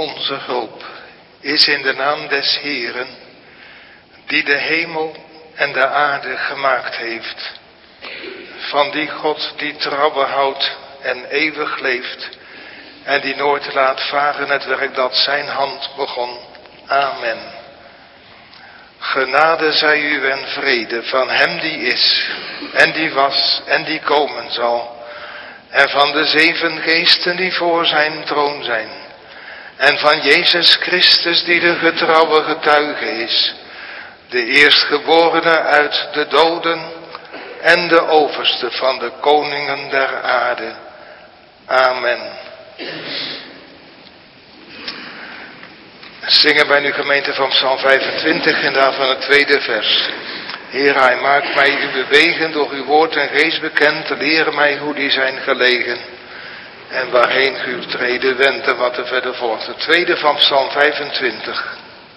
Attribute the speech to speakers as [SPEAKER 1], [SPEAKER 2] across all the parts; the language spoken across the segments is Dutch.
[SPEAKER 1] Onze hulp is in de naam des Heeren, die de hemel en de aarde gemaakt heeft. Van die God die trouw houdt en eeuwig leeft en die nooit laat varen het werk dat zijn hand begon. Amen. Genade zij u en vrede van hem die is en die was en die komen zal. En van de 7 geesten die voor zijn troon zijn. En van Jezus Christus die de getrouwe getuige is. De eerstgeborene uit de doden en de overste van de koningen der aarde. Amen. Zingen wij nu gemeente van Psalm 25 en daarvan het 2e vers. Heer, hij maakt mij u bewegen, door uw woord en geest bekend, leer mij hoe die zijn gelegen. En waarheen uw treden wendt en wat er verder volgt. Het 2e van Psalm 25.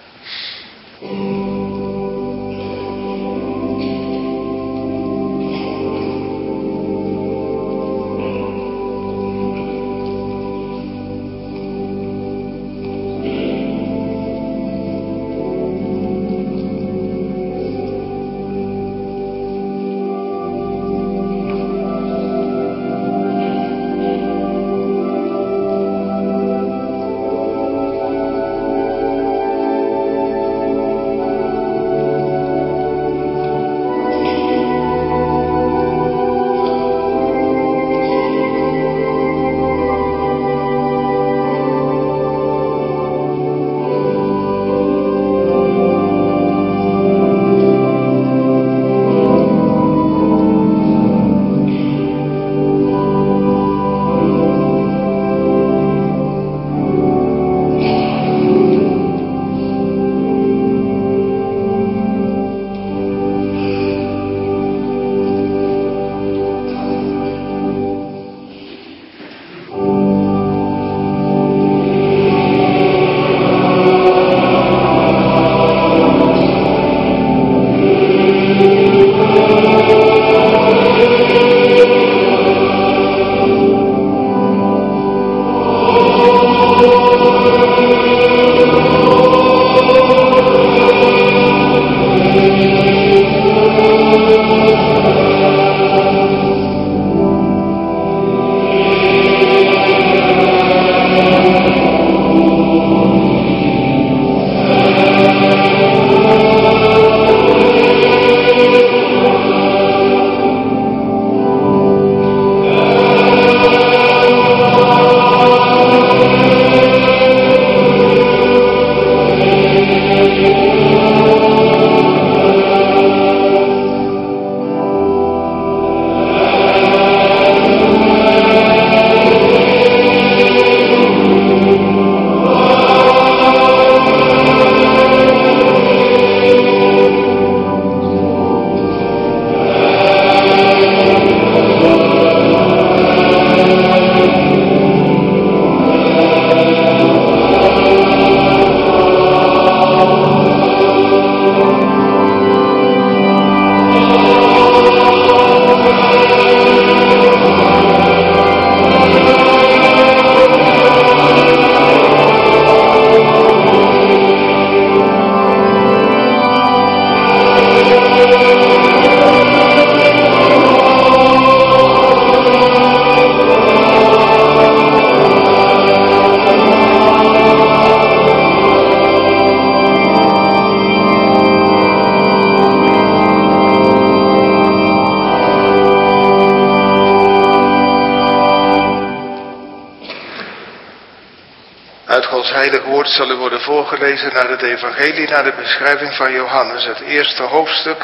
[SPEAKER 1] Uit Gods heilig woord zal u worden voorgelezen naar het evangelie, naar de beschrijving van Johannes, het eerste hoofdstuk.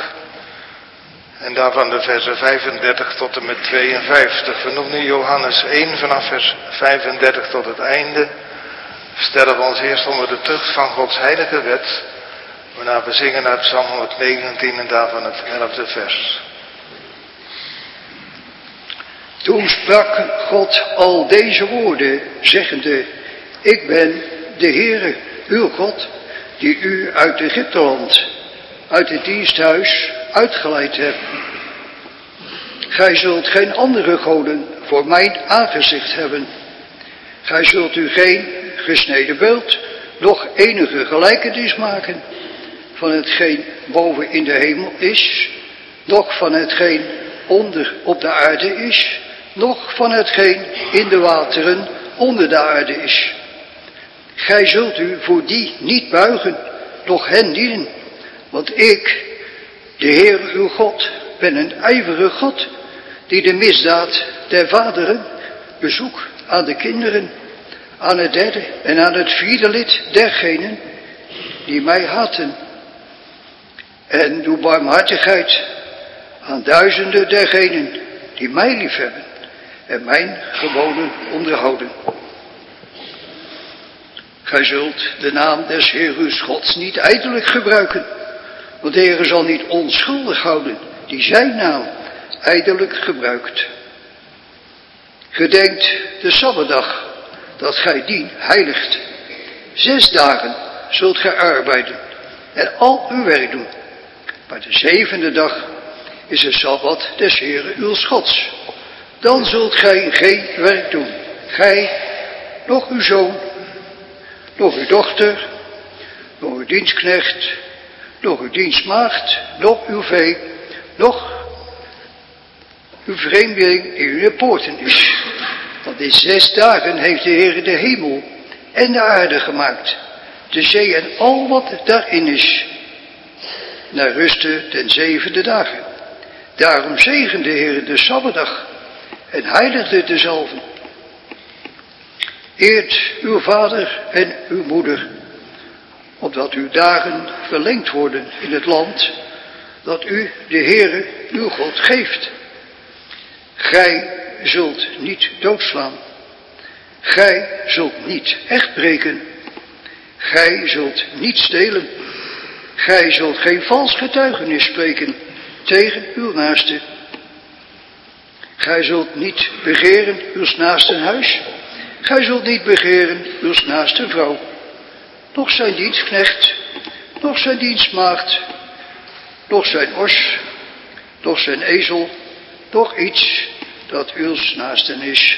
[SPEAKER 1] En daarvan de versen 35 tot en met 52. We noemen nu Johannes 1 vanaf vers 35 tot het einde. Stellen we ons eerst onder de tucht van Gods heilige wet. Waarna we zingen uit Psalm 119 en daarvan het 11e vers.
[SPEAKER 2] Toen sprak God al deze woorden, zeggende: Ik ben de Heere, uw God, die u uit Egypteland, uit het diensthuis uitgeleid heb. Gij zult geen andere goden voor mijn aangezicht hebben. Gij zult u geen gesneden beeld, noch enige gelijkenis maken van hetgeen boven in de hemel is, noch van hetgeen onder op de aarde is, noch van hetgeen in de wateren onder de aarde is. Gij zult u voor die niet buigen, noch hen dienen, want ik, de Heer uw God, ben een ijverige God, die de misdaad der vaderen bezoekt aan de kinderen, aan het derde en aan het vierde lid dergenen die mij haten. En doe barmhartigheid aan duizenden dergenen die mij liefhebben en mijn geboden onderhouden. Gij zult de naam des Heer uws Gods niet ijdelijk gebruiken, want de Heer zal niet onschuldig houden die zijn naam ijdelijk gebruikt. Gedenkt de Sabbatdag, dat gij dien heiligt. 6 dagen zult gij arbeiden en al uw werk doen. Maar de 7e dag is de Sabbat des Heeren uws Gods. Dan zult gij geen werk doen. Gij, noch uw zoon, noch uw dochter, noch uw dienstknecht, noch uw dienstmaagd, noch uw vee, noch uw vreemdeling in uw poorten is. Want in 6 dagen heeft de Heer de hemel en de aarde gemaakt, de zee en al wat daarin is. Naar rusten ten 7e dagen. Daarom zegende de Heer de Sabbatdag en heiligde dezelve. Eert uw vader en uw moeder, opdat uw dagen verlengd worden in het land dat u, de Heere, uw God, geeft. Gij zult niet doodslaan. Gij zult niet echtbreken. Gij zult niet stelen. Gij zult geen vals getuigenis spreken tegen uw naaste. Gij zult niet begeren uw naaste huis. Gij zult niet begeren uw naaste vrouw. Noch zijn dienstknecht, noch zijn dienstmaagd, noch zijn os, noch zijn ezel, noch iets dat uw naasten is.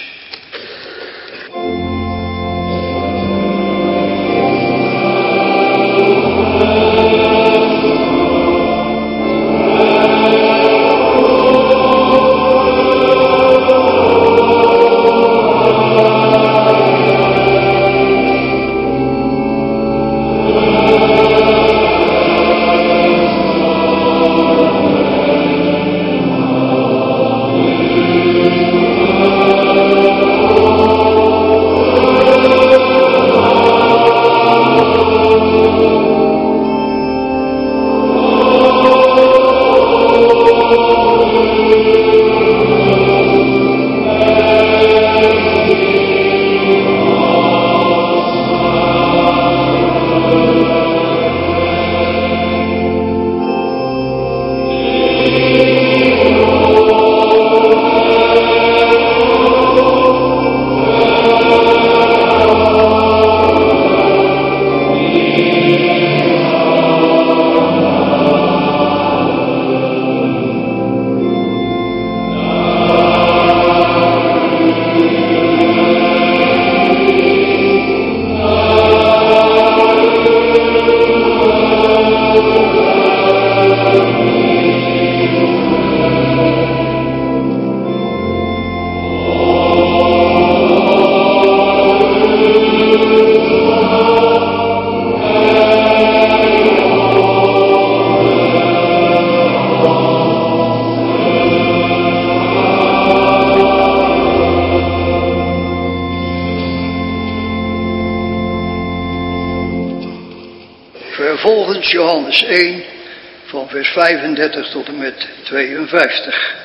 [SPEAKER 2] Vervolgens Johannes 1 van vers 35 tot en met 52.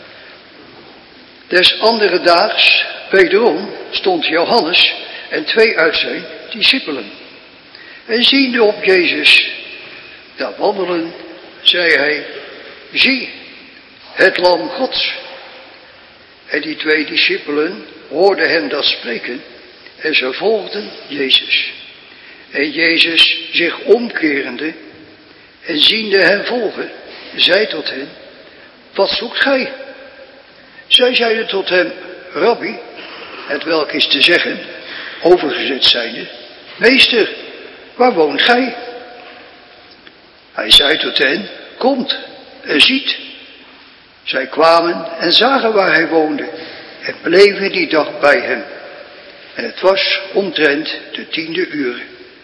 [SPEAKER 2] Des andere daags, wederom, stond Johannes en 2 uit zijn discipelen. En ziende op Jezus daar wandelen, zei hij, zie, het lam Gods. En die 2 discipelen hoorden hem dat spreken en ze volgden Jezus. En Jezus zich omkerende en ziende hen volgen, zei tot hen, wat zoekt gij? Zij zeiden tot hem, Rabbi, het welk is te zeggen, overgezet zijnde: Meester, waar woont gij? Hij zei tot hen: Komt en ziet. Zij kwamen en zagen waar hij woonde en bleven die dag bij hem. En het was omtrent de 10e uur.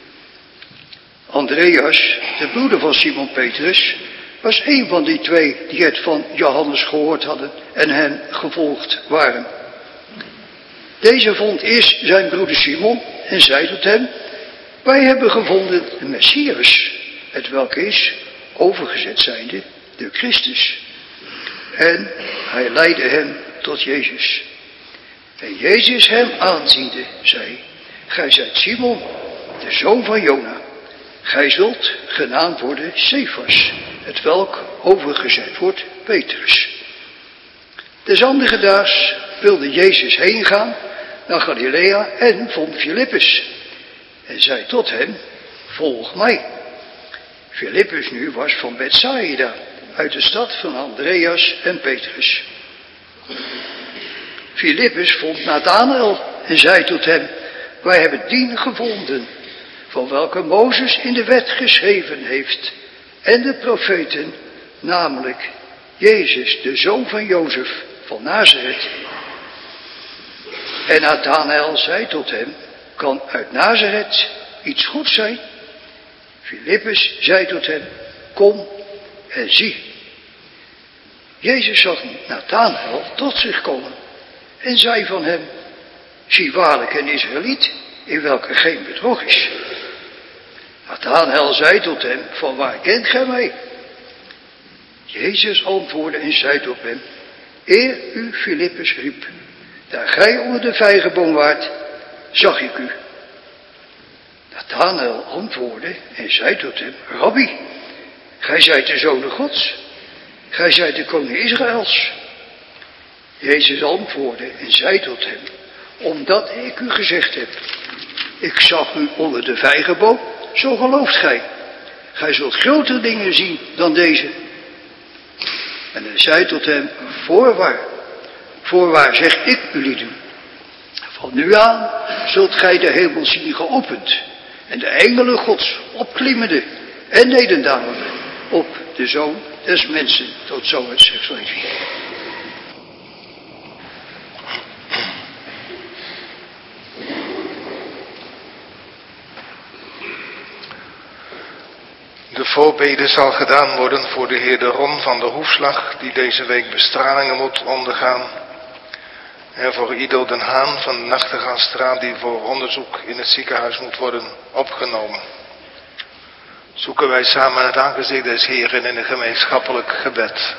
[SPEAKER 2] Andreas, de broeder van Simon Petrus, was een van die twee die het van Johannes gehoord hadden en hen gevolgd waren. Deze vond eerst zijn broeder Simon en zei tot hem: Wij hebben gevonden de Messias, het welke is, overgezet zijnde, de Christus. En hij leidde hem tot Jezus. En Jezus hem aanziende, zei: Gij zijt Simon, de zoon van Jona. Gij zult genaamd worden Cephas, het welk overgezet wordt Petrus. Des andere daags wilde Jezus heen gaan naar Galilea en vond Filippus. En zei tot hem: Volg mij. Filippus nu was van Bethsaida, uit de stad van Andreas en Petrus. Filippus vond Nathanael en zei tot hem: Wij hebben dien gevonden, van welke Mozes in de wet geschreven heeft, en de profeten, namelijk Jezus, de zoon van Jozef van Nazareth. En Nathanael zei tot hem: Kan uit Nazareth iets goeds zijn? Filippus zei tot hem: Kom en zie. Jezus zag Nathanael tot zich komen en zei van hem: Zie waarlijk een Israëliet, in welke geen bedrog is. Nathanael zei tot hem: Van waar kent gij mij? Jezus antwoordde en zei tot hem: Eer u Filippus riep, daar gij onder de vijgenboom waart, zag ik u. Nathanael antwoordde en zei tot hem: Rabbi, gij zijt de Zoon Gods, gij zijt de koning Israëls. Jezus antwoordde en zei tot hem: Omdat ik u gezegd heb, ik zag u onder de vijgenboom, zo gelooft gij. Gij zult grotere dingen zien dan deze. En hij zei tot hem: Voorwaar zeg ik ulieden, van nu aan zult gij de hemel zien geopend, en de engelen Gods opklimmende en nederdalende op de Zoon des mensen. Tot zo het seksleving.
[SPEAKER 1] De voorbede zal gedaan worden voor de heer de Ron van de Hoefslag, die deze week bestralingen moet ondergaan. En voor Ido den Haan van de Nachtegaalstraat, die voor onderzoek in het ziekenhuis moet worden opgenomen. Zoeken wij samen het aangezicht des Heeren in een gemeenschappelijk gebed.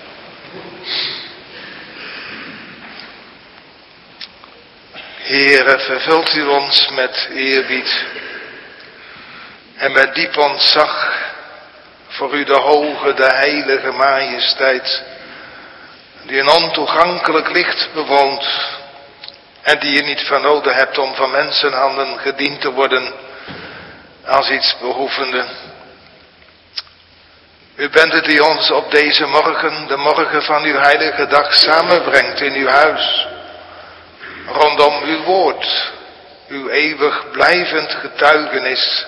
[SPEAKER 1] Heere, vervult u ons met eerbied en met diep ontzag voor u de hoge, de heilige majesteit, die een ontoegankelijk licht bewoont en die je niet vernoden hebt om van mensenhanden gediend te worden als iets behoevende. U bent het die ons op deze morgen, de morgen van uw heilige dag, samenbrengt in uw huis, rondom uw woord, uw eeuwig blijvend getuigenis.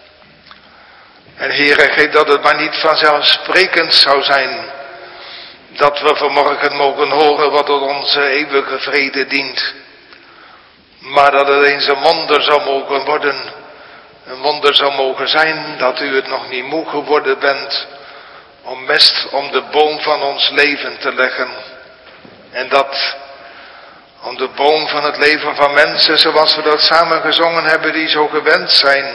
[SPEAKER 1] En Heere, geef dat het maar niet vanzelfsprekend zou zijn, dat we vanmorgen mogen horen wat tot onze eeuwige vrede dient, maar dat het eens een wonder zou mogen worden, een wonder zou mogen zijn dat u het nog niet moe geworden bent om mest om de boom van ons leven te leggen. En dat om de boom van het leven van mensen, zoals we dat samen gezongen hebben, die zo gewend zijn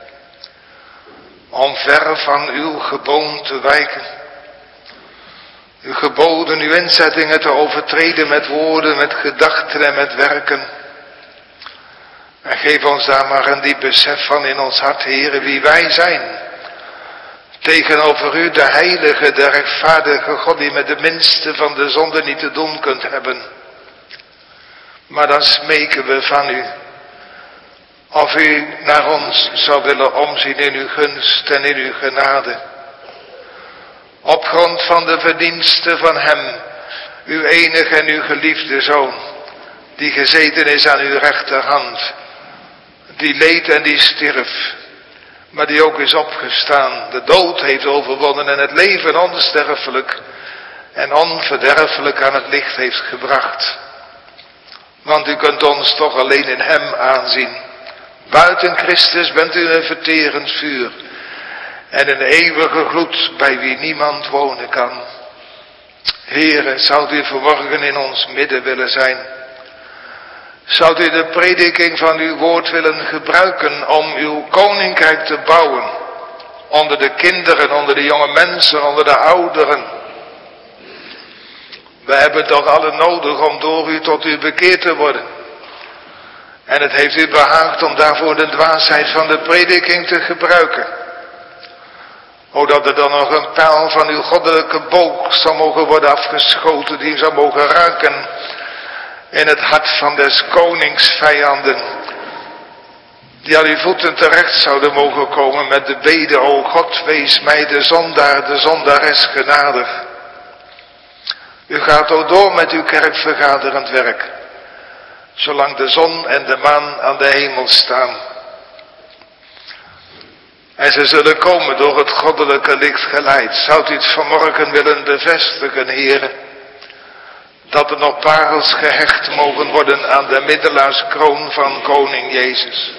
[SPEAKER 1] om ver van uw geboom te wijken. Uw geboden, uw inzettingen te overtreden met woorden, met gedachten en met werken. En geef ons daar maar een diep besef van in ons hart, Heere, wie wij zijn. Tegenover u, de heilige, de rechtvaardige God, die met de minste van de zonde niet te doen kunt hebben. Maar dan smeken we van u, of u naar ons zou willen omzien in uw gunst en in uw genade. Op grond van de verdiensten van hem, uw enige en uw geliefde Zoon, die gezeten is aan uw rechterhand, die leed en die stierf, maar die ook is opgestaan, de dood heeft overwonnen en het leven onsterfelijk en onverderfelijk aan het licht heeft gebracht. Want u kunt ons toch alleen in hem aanzien. Buiten Christus bent u een verterend vuur en een eeuwige gloed bij wie niemand wonen kan. Heere, zou u vanmorgen in ons midden willen zijn? Zou u de prediking van uw woord willen gebruiken om uw koninkrijk te bouwen? Onder de kinderen, onder de jonge mensen, onder de ouderen. We hebben toch allen nodig om door u tot u bekeerd te worden. En het heeft u behaagd om daarvoor de dwaasheid van de prediking te gebruiken. Dat er dan nog een pijl van uw goddelijke boog zou mogen worden afgeschoten, die zou mogen raken in het hart van des konings vijanden. Die aan uw voeten terecht zouden mogen komen met de bede, o God, wees mij de zondaar, de zondares genadig. U gaat ook door met uw kerkvergaderend werk, zolang de zon en de maan aan de hemel staan. En ze zullen komen door het goddelijke licht geleid. Zou u het vanmorgen willen bevestigen, Heere, dat er nog parels gehecht mogen worden aan de middelaarskroon van koning Jezus.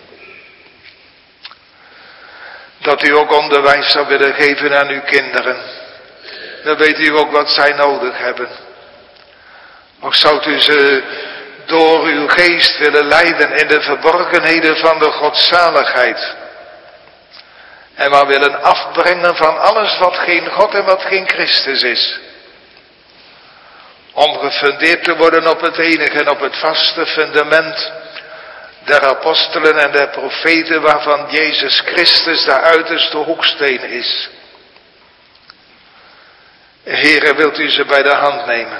[SPEAKER 1] Dat u ook onderwijs zou willen geven aan uw kinderen. Dan weet u ook wat zij nodig hebben. Of zou u ze door uw geest willen leiden in de verborgenheden van de godzaligheid. En maar willen afbrengen van alles wat geen God en wat geen Christus is. Om gefundeerd te worden op het enige en op het vaste fundament der apostelen en der profeten, waarvan Jezus Christus de uiterste hoeksteen is. Heere, wilt u ze bij de hand nemen?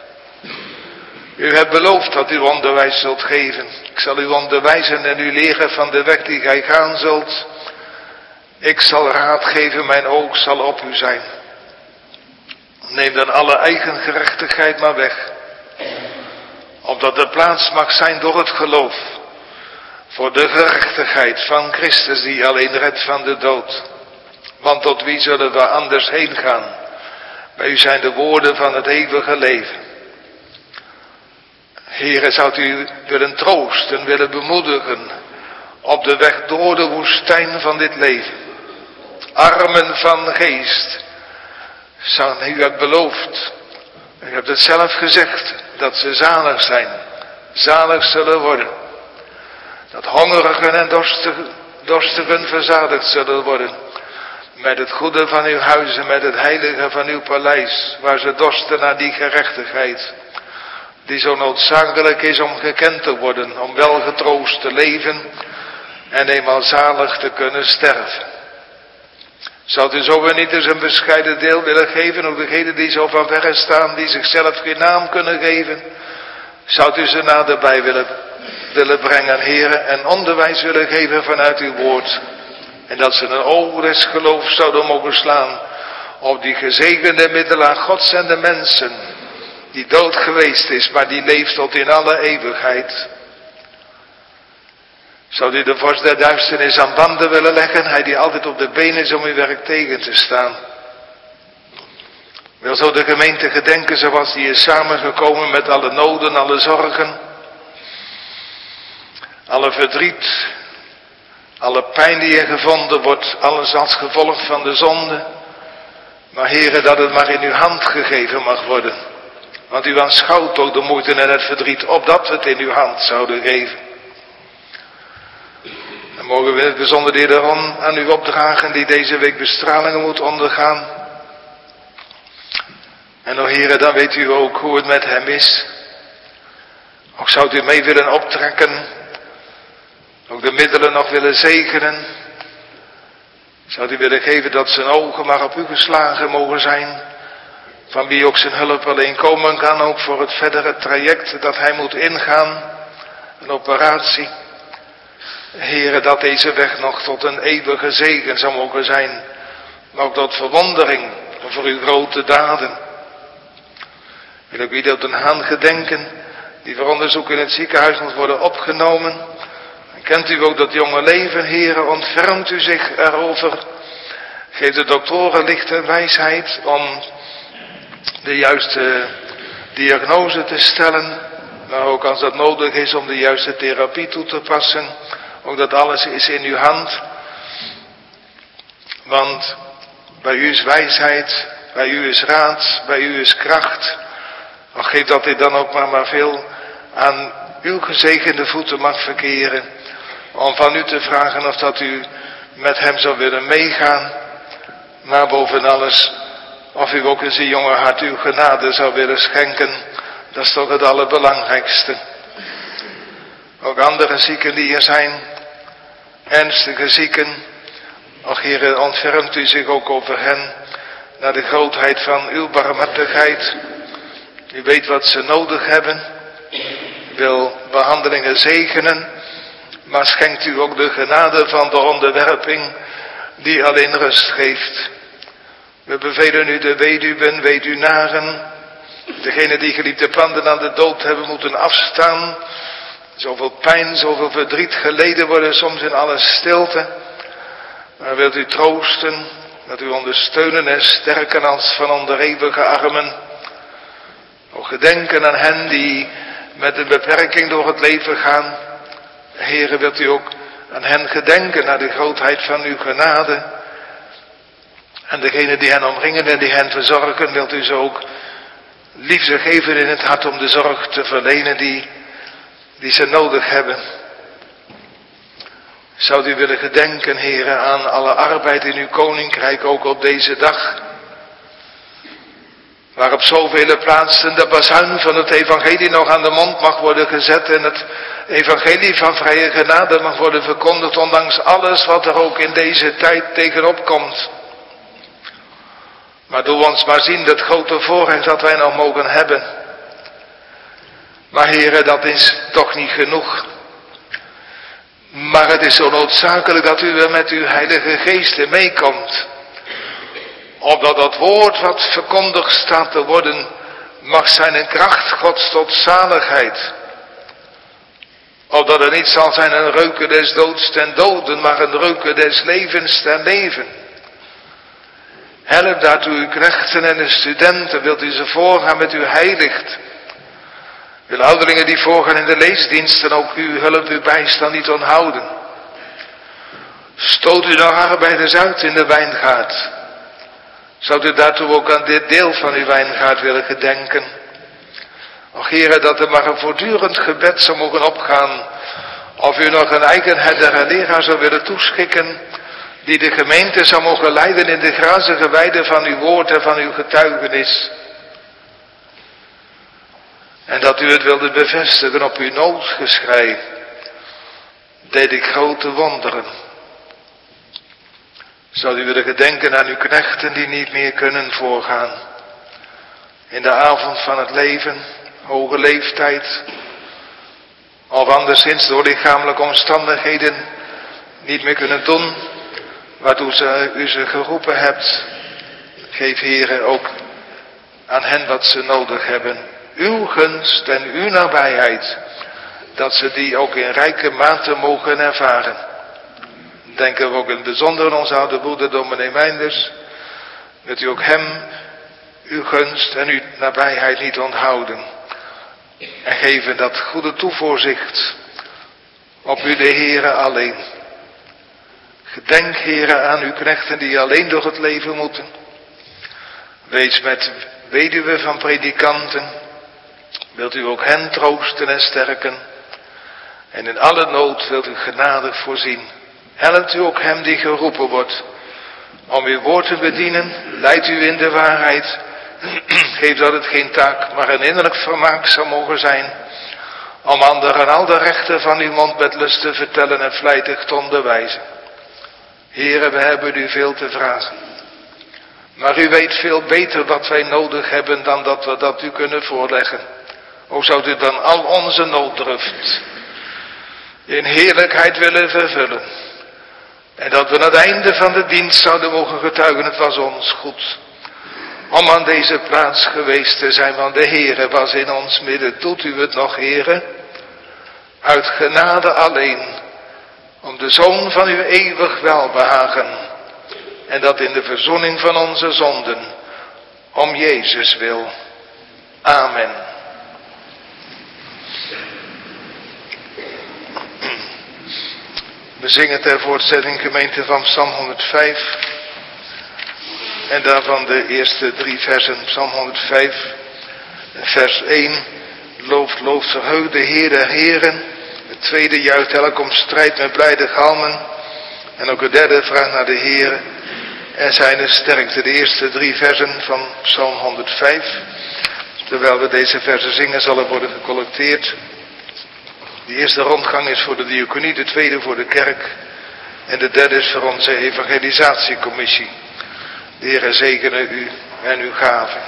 [SPEAKER 1] U hebt beloofd dat u onderwijs zult geven. Ik zal u onderwijzen en u leren van de weg die gij gaan zult. Ik zal raad geven, mijn oog zal op u zijn. Neem dan alle eigen gerechtigheid maar weg. Opdat er plaats mag zijn door het geloof. Voor de gerechtigheid van Christus die alleen redt van de dood. Want tot wie zullen we anders heen gaan? Bij u zijn de woorden van het eeuwige leven. Heere, zou u willen troosten, willen bemoedigen op de weg door de woestijn van dit leven. Armen van geest, u hebt beloofd, u hebt het zelf gezegd, dat ze zalig zijn, zalig zullen worden. Dat hongerigen en dorstigen verzadigd zullen worden. Met het goede van uw huis en met het heilige van uw paleis, waar ze dorsten naar die gerechtigheid, die zo noodzakelijk is om gekend te worden, om wel getroost te leven en eenmaal zalig te kunnen sterven. Zou u zo weer niet eens een bescheiden deel willen geven, ook degenen die zo van verre staan, die zichzelf geen naam kunnen geven? Zou u ze naderbij willen brengen, heren, en onderwijs willen geven vanuit uw woord? En dat ze een oog des geloofs zouden mogen slaan op die gezegende middelaar Gods en de mensen, die dood geweest is, maar die leeft tot in alle eeuwigheid. Zou u de vorst der duisternis aan banden willen leggen, hij die altijd op de benen is om uw werk tegen te staan? Wil zo de gemeente gedenken zoals die is samengekomen met alle noden, alle zorgen, alle verdriet, alle pijn die er gevonden wordt, alles als gevolg van de zonde. Maar heren, dat het maar in uw hand gegeven mag worden. Want u aanschouwt ook de moeite en het verdriet, opdat we het in uw hand zouden geven. Dan mogen we in het bijzonder de heer Ron aan u opdragen, die deze week bestralingen moet ondergaan. En o heren, dan weet u ook hoe het met hem is. Ook zou u mee willen optrekken, ook de middelen nog willen zegenen. Zou u willen geven dat zijn ogen maar op u geslagen mogen zijn, van wie ook zijn hulp alleen komen kan, ook voor het verdere traject dat hij moet ingaan, een operatie. Heren, dat deze weg nog tot een eeuwige zegen zou mogen zijn, maar ook tot verwondering voor uw grote daden. Wil ik u op den Haan gedenken, die voor onderzoek in het ziekenhuis moet worden opgenomen. Kent u ook dat jonge leven, Heere, ontfermt u zich erover. Geef de doktoren licht en wijsheid om de juiste diagnose te stellen. Maar ook als dat nodig is om de juiste therapie toe te passen. Ook dat alles is in uw hand. Want bij u is wijsheid, bij u is raad, bij u is kracht. Och, geef dat dit dan ook maar veel aan uw gezegende voeten mag verkeren. Om van u te vragen of dat u met hem zou willen meegaan. Maar boven alles, of u ook in zijn jonge hart uw genade zou willen schenken. Dat is toch het allerbelangrijkste. Ook andere zieken die er zijn, ernstige zieken. Och, Heere, ontfermt u zich ook over hen, naar de grootheid van uw barmhartigheid. U weet wat ze nodig hebben. U wil behandelingen zegenen, maar schenkt u ook de genade van de onderwerping, die alleen rust geeft. We bevelen u de weduwen, weduwnaren, degenen die geliefde panden aan de dood hebben moeten afstaan. Zoveel pijn, zoveel verdriet geleden worden soms in alle stilte. Maar wilt u troosten, dat u ondersteunen en sterken als van onder eeuwige armen. Ook gedenken aan hen die met een beperking door het leven gaan. Heere, wilt u ook aan hen gedenken naar de grootheid van uw genade. En degenen die hen omringen en die hen verzorgen, wilt u ze ook liefde geven in het hart om de zorg te verlenen die ze nodig hebben. Zou u willen gedenken, Heere, aan alle arbeid in uw koninkrijk, ook op deze dag. Waar op zoveel plaatsen de bazuin van het evangelie nog aan de mond mag worden gezet en het evangelie van vrije genade mag worden verkondigd, ondanks alles wat er ook in deze tijd tegenop komt. Maar doe ons maar zien dat grote voorrecht dat wij nog mogen hebben. Maar Heere, dat is toch niet genoeg. Maar het is zo noodzakelijk dat u er met uw Heilige Geest meekomt. Opdat dat woord wat verkondigd staat te worden, mag zijn een kracht Gods tot zaligheid. Opdat het niet zal zijn een reuken des doods ten doden, maar een reuken des levens ten leven. Help daartoe uw knechten en de studenten, wilt u ze voorgaan met uw heiligt. Wil ouderlingen die voorgaan in de leesdiensten ook uw hulp, uw bijstand niet onthouden. Stoot u de arbeiders uit in de wijngaard. Zou u daartoe ook aan dit deel van uw wijngaard willen gedenken? Och, Heere, dat er maar een voortdurend gebed zou mogen opgaan. Of u nog een eigen herder en leraar zou willen toeschikken, die de gemeente zou mogen leiden in de grazige weide van uw woord en van uw getuigenis. En dat u het wilde bevestigen op uw noodgeschrei, deed ik grote wonderen. Zou u willen gedenken aan uw knechten die niet meer kunnen voorgaan. In de avond van het leven, hoge leeftijd, of anderszins door lichamelijke omstandigheden niet meer kunnen doen waartoe u ze geroepen hebt. Geef, Heere, ook aan hen wat ze nodig hebben. Uw gunst en uw nabijheid, dat ze die ook in rijke mate mogen ervaren. Denken we ook in het bijzonder aan onze oude broeder dominee Meinders. Dat u ook hem uw gunst en uw nabijheid niet onthouden. En geven dat goede toevoorzicht op u de Heere alleen. Gedenk, Heere, aan uw knechten die alleen door het leven moeten. Wees met weduwen van predikanten. Wilt u ook hen troosten en sterken. En in alle nood wilt u genadig voorzien. Helpt u ook hem die geroepen wordt om uw woord te bedienen. Leidt u in de waarheid. Geef dat het geen taak, maar een innerlijk vermaak zou mogen zijn. Om anderen al de rechten van uw mond met lust te vertellen en vlijtig te onderwijzen. Heere, we hebben u veel te vragen. Maar u weet veel beter wat wij nodig hebben dan dat we dat u kunnen voorleggen. O, zou u dan al onze nooddruft in heerlijkheid willen vervullen. En dat we aan het einde van de dienst zouden mogen getuigen, het was ons goed om aan deze plaats geweest te zijn, want de Heere was in ons midden. Doet u het nog, Heere? Uit genade alleen, om de Zoon van uw eeuwig welbehagen, en dat in de verzoening van onze zonden, om Jezus wil. Amen. We zingen ter voortzetting gemeente van Psalm 105 en daarvan de eerste 3 versen. Psalm 105, vers 1. Looft, verheugd de Heer der Heren. Het tweede juicht elk om strijd met blijde galmen. En ook het derde vraagt naar de Heer en zijn sterkte. De eerste 3 versen van Psalm 105. Terwijl we deze versen zingen zal er worden gecollecteerd. De eerste rondgang is voor de diaconie, de tweede voor de kerk en de derde is voor onze evangelisatiecommissie. De Heer zegene u en uw gaven.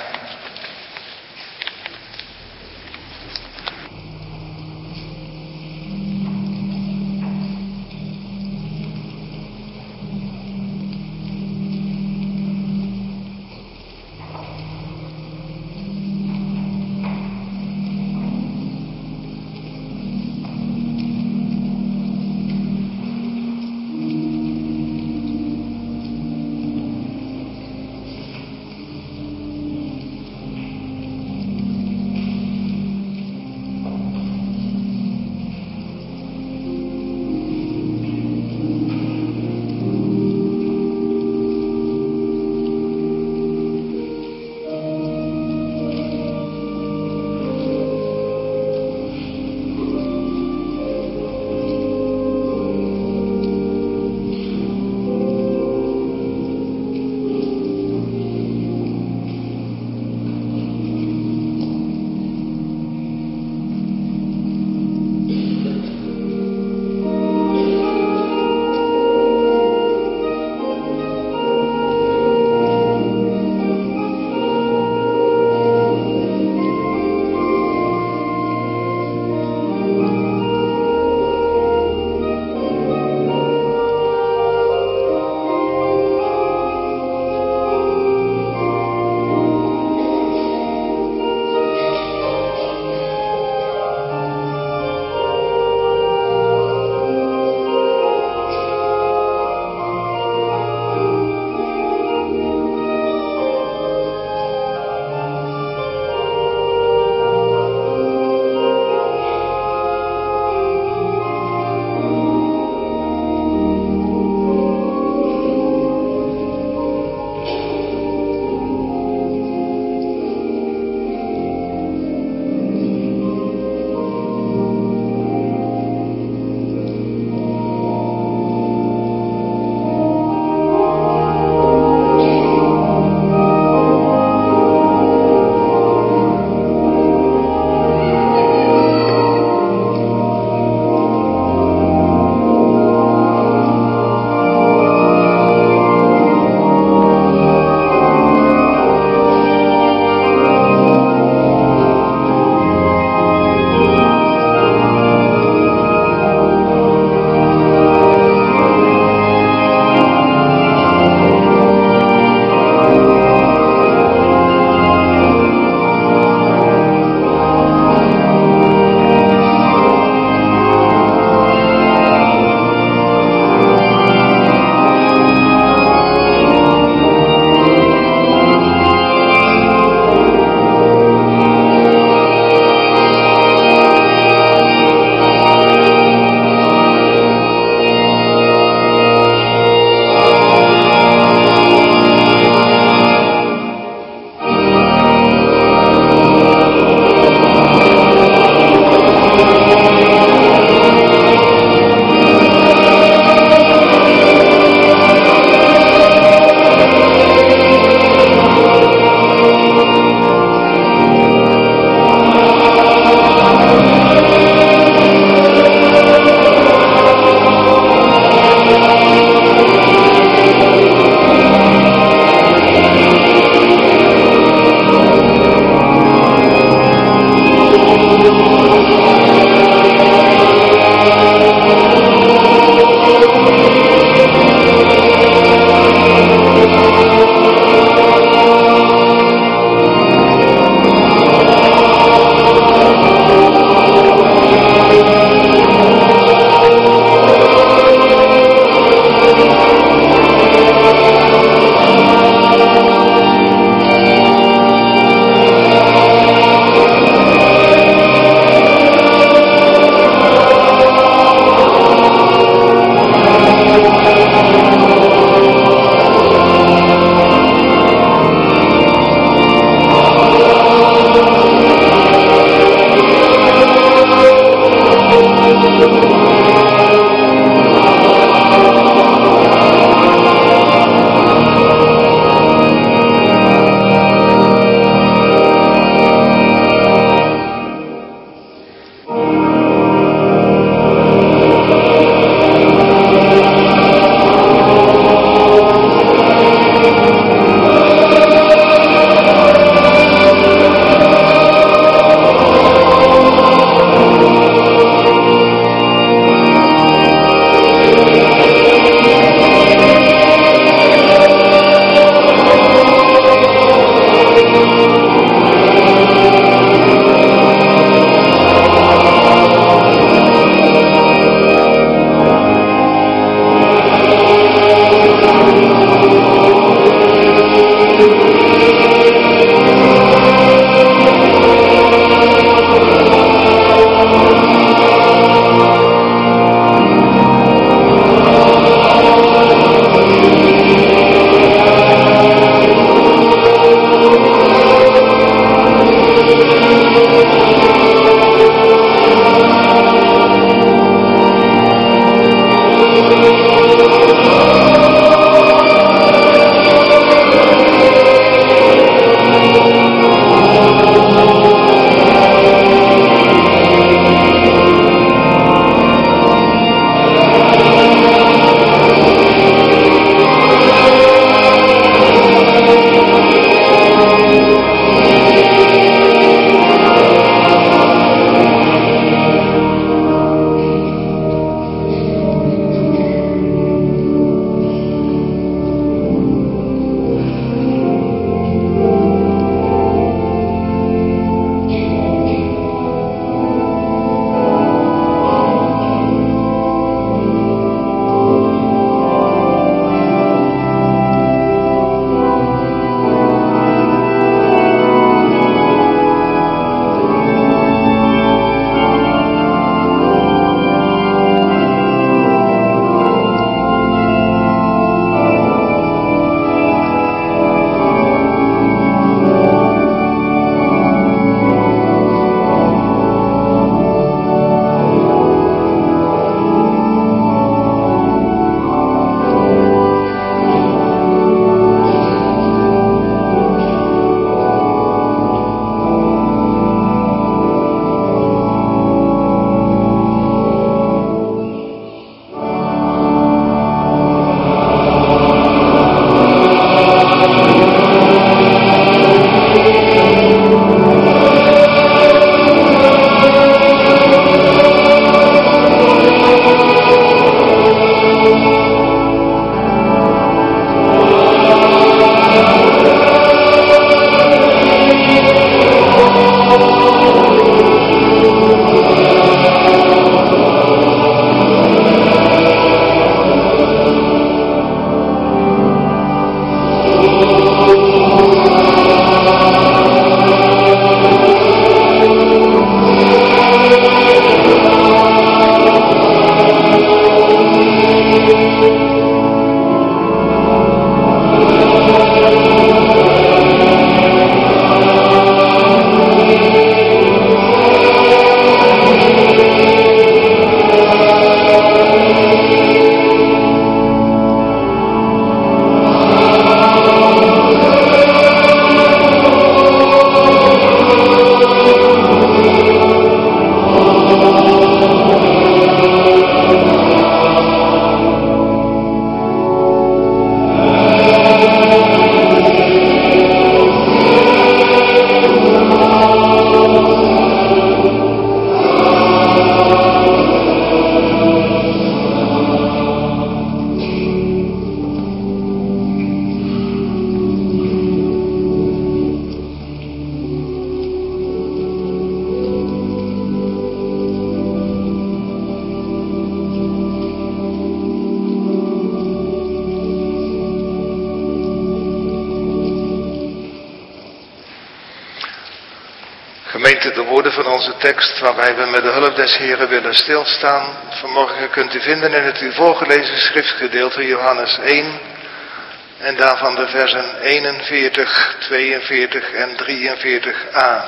[SPEAKER 1] Gemeente, de woorden van onze tekst waarbij we met de hulp des Heren willen stilstaan. Vanmorgen kunt u vinden in het u voorgelezen schriftgedeelte Johannes 1 en daarvan de versen 41, 42 en 43a.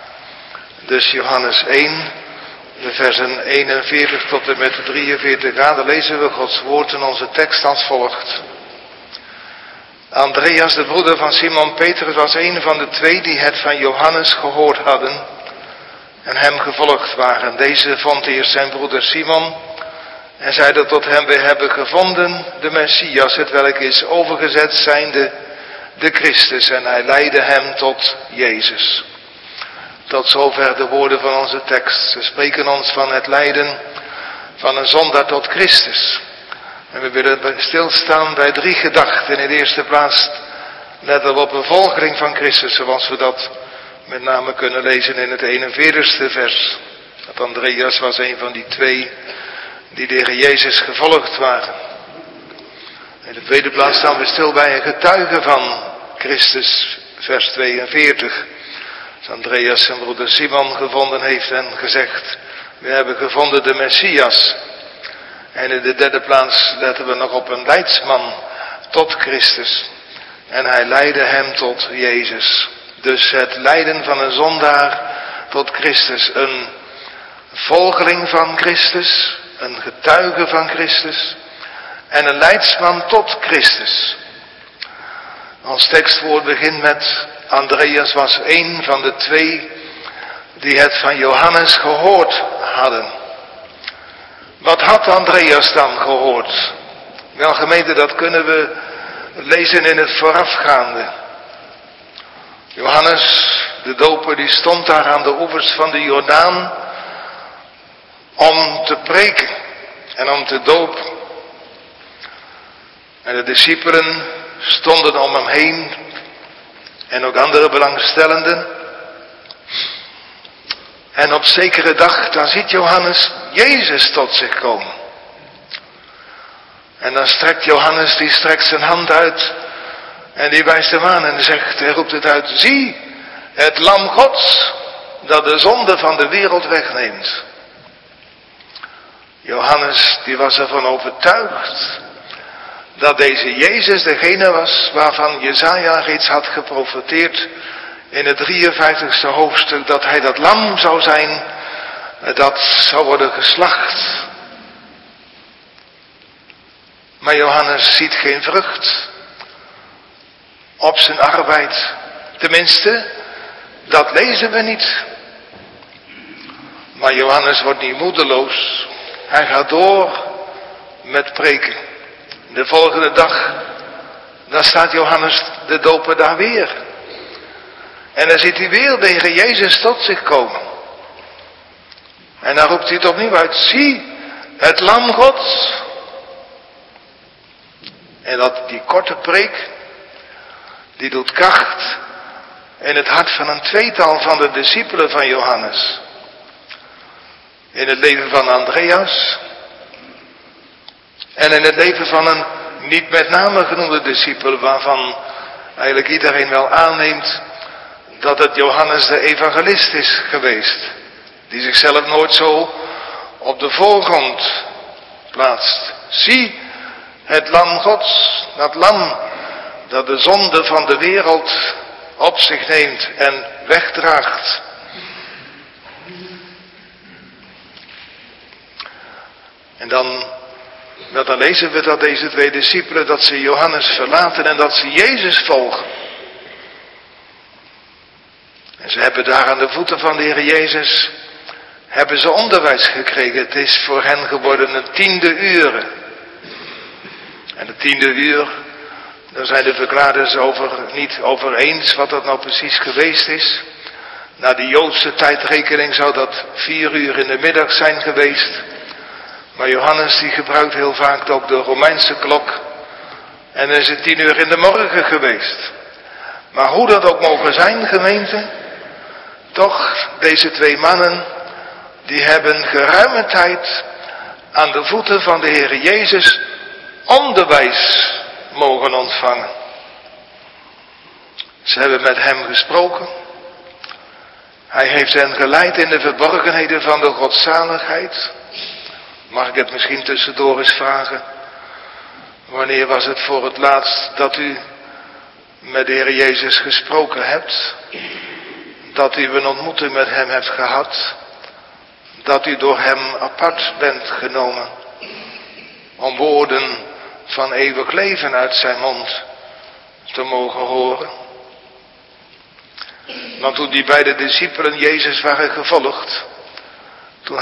[SPEAKER 1] Dus Johannes 1, de versen 41 tot en met 43a, daar lezen we Gods woord in onze tekst als volgt. Andreas, de broeder van Simon Petrus, was een van de twee die het van Johannes gehoord hadden en hem gevolgd waren. Deze vond eerst zijn broeder Simon en zeide tot hem: wij hebben gevonden de Messias, hetwelk is overgezet zijnde de Christus. En hij leidde hem tot Jezus. Tot zover de woorden van onze tekst. Ze spreken ons van het lijden van een zondaar tot Christus. En we willen stilstaan bij 3 gedachten. In de eerste plaats letten we op een volgering van Christus, zoals we dat met name kunnen lezen in het 41ste vers. Dat Andreas was een van die 2 die de Heer Jezus gevolgd waren. In de tweede plaats staan we stil bij een getuige van Christus, vers 42. Als Andreas zijn broeder Simon gevonden heeft en gezegd: we hebben gevonden de Messias. En in de derde plaats letten we nog op een leidsman tot Christus. En hij leidde hem tot Jezus. Dus het lijden van een zondaar tot Christus. Een volgeling van Christus. Een getuige van Christus. En een leidsman tot Christus. Ons tekstwoord begint met: Andreas was een van de 2 die het van Johannes gehoord hadden. Wat had Andreas dan gehoord? Wel gemeente, dat kunnen we lezen in het voorafgaande. Johannes, de doper, die stond daar aan de oevers van de Jordaan om te preken en om te dopen. En de discipelen stonden om hem heen en ook andere belangstellenden. En op zekere dag, dan ziet Johannes Jezus tot zich komen. En dan strekt Johannes, die strekt zijn hand uit en die wijst hem aan en zegt, hij roept het uit: zie, het lam Gods, dat de zonde van de wereld wegneemt. Johannes, die was ervan overtuigd dat deze Jezus degene was waarvan Jesaja reeds had geprofeteerd in het 53ste hoofdstuk, dat hij dat lam zou zijn, dat zou worden geslacht. Maar Johannes ziet geen vrucht op zijn arbeid. Tenminste, dat lezen we niet. Maar Johannes wordt niet moedeloos. Hij gaat door met preken. De volgende dag, dan staat Johannes de doper daar weer. En dan ziet hij weer de Heer Jezus tot zich komen. En dan roept hij het opnieuw uit: zie, het lam Gods. En die korte preek, die doet kracht in het hart van een 2-tal van de discipelen van Johannes. In het leven van Andreas. En in het leven van een niet met name genoemde discipel, waarvan eigenlijk iedereen wel aanneemt dat het Johannes de evangelist is geweest. Die zichzelf nooit zo op de voorgrond plaatst. Zie, het lam Gods, dat lam dat de zonde van de wereld op zich neemt en wegdraagt. En dan lezen we dat deze 2 discipelen, dat ze Johannes verlaten en dat ze Jezus volgen. En ze hebben daar aan de voeten van de Heer Jezus, hebben ze onderwijs gekregen. Het is voor hen geworden een 10e uur. En de 10e uur, daar zijn de verklaarders niet over eens wat dat nou precies geweest is. Na de Joodse tijdrekening zou dat 4 uur in de middag zijn geweest. Maar Johannes die gebruikt heel vaak ook de Romeinse klok. En dan is het 10 uur in de morgen geweest. Maar hoe dat ook mogen zijn, gemeente, toch, deze 2 mannen, die hebben geruime tijd aan de voeten van de Heer Jezus onderwijs mogen ontvangen. Ze hebben met hem gesproken. Hij heeft hen geleid in de verborgenheden van de godzaligheid. Mag ik het misschien tussendoor eens vragen? Wanneer was het voor het laatst dat u met de Heer Jezus gesproken hebt? Dat u een ontmoeting met hem hebt gehad? Dat u door hem apart bent genomen? Om woorden van eeuwig leven uit zijn mond te mogen horen? Want toen die beide discipelen Jezus waren gevolgd, toen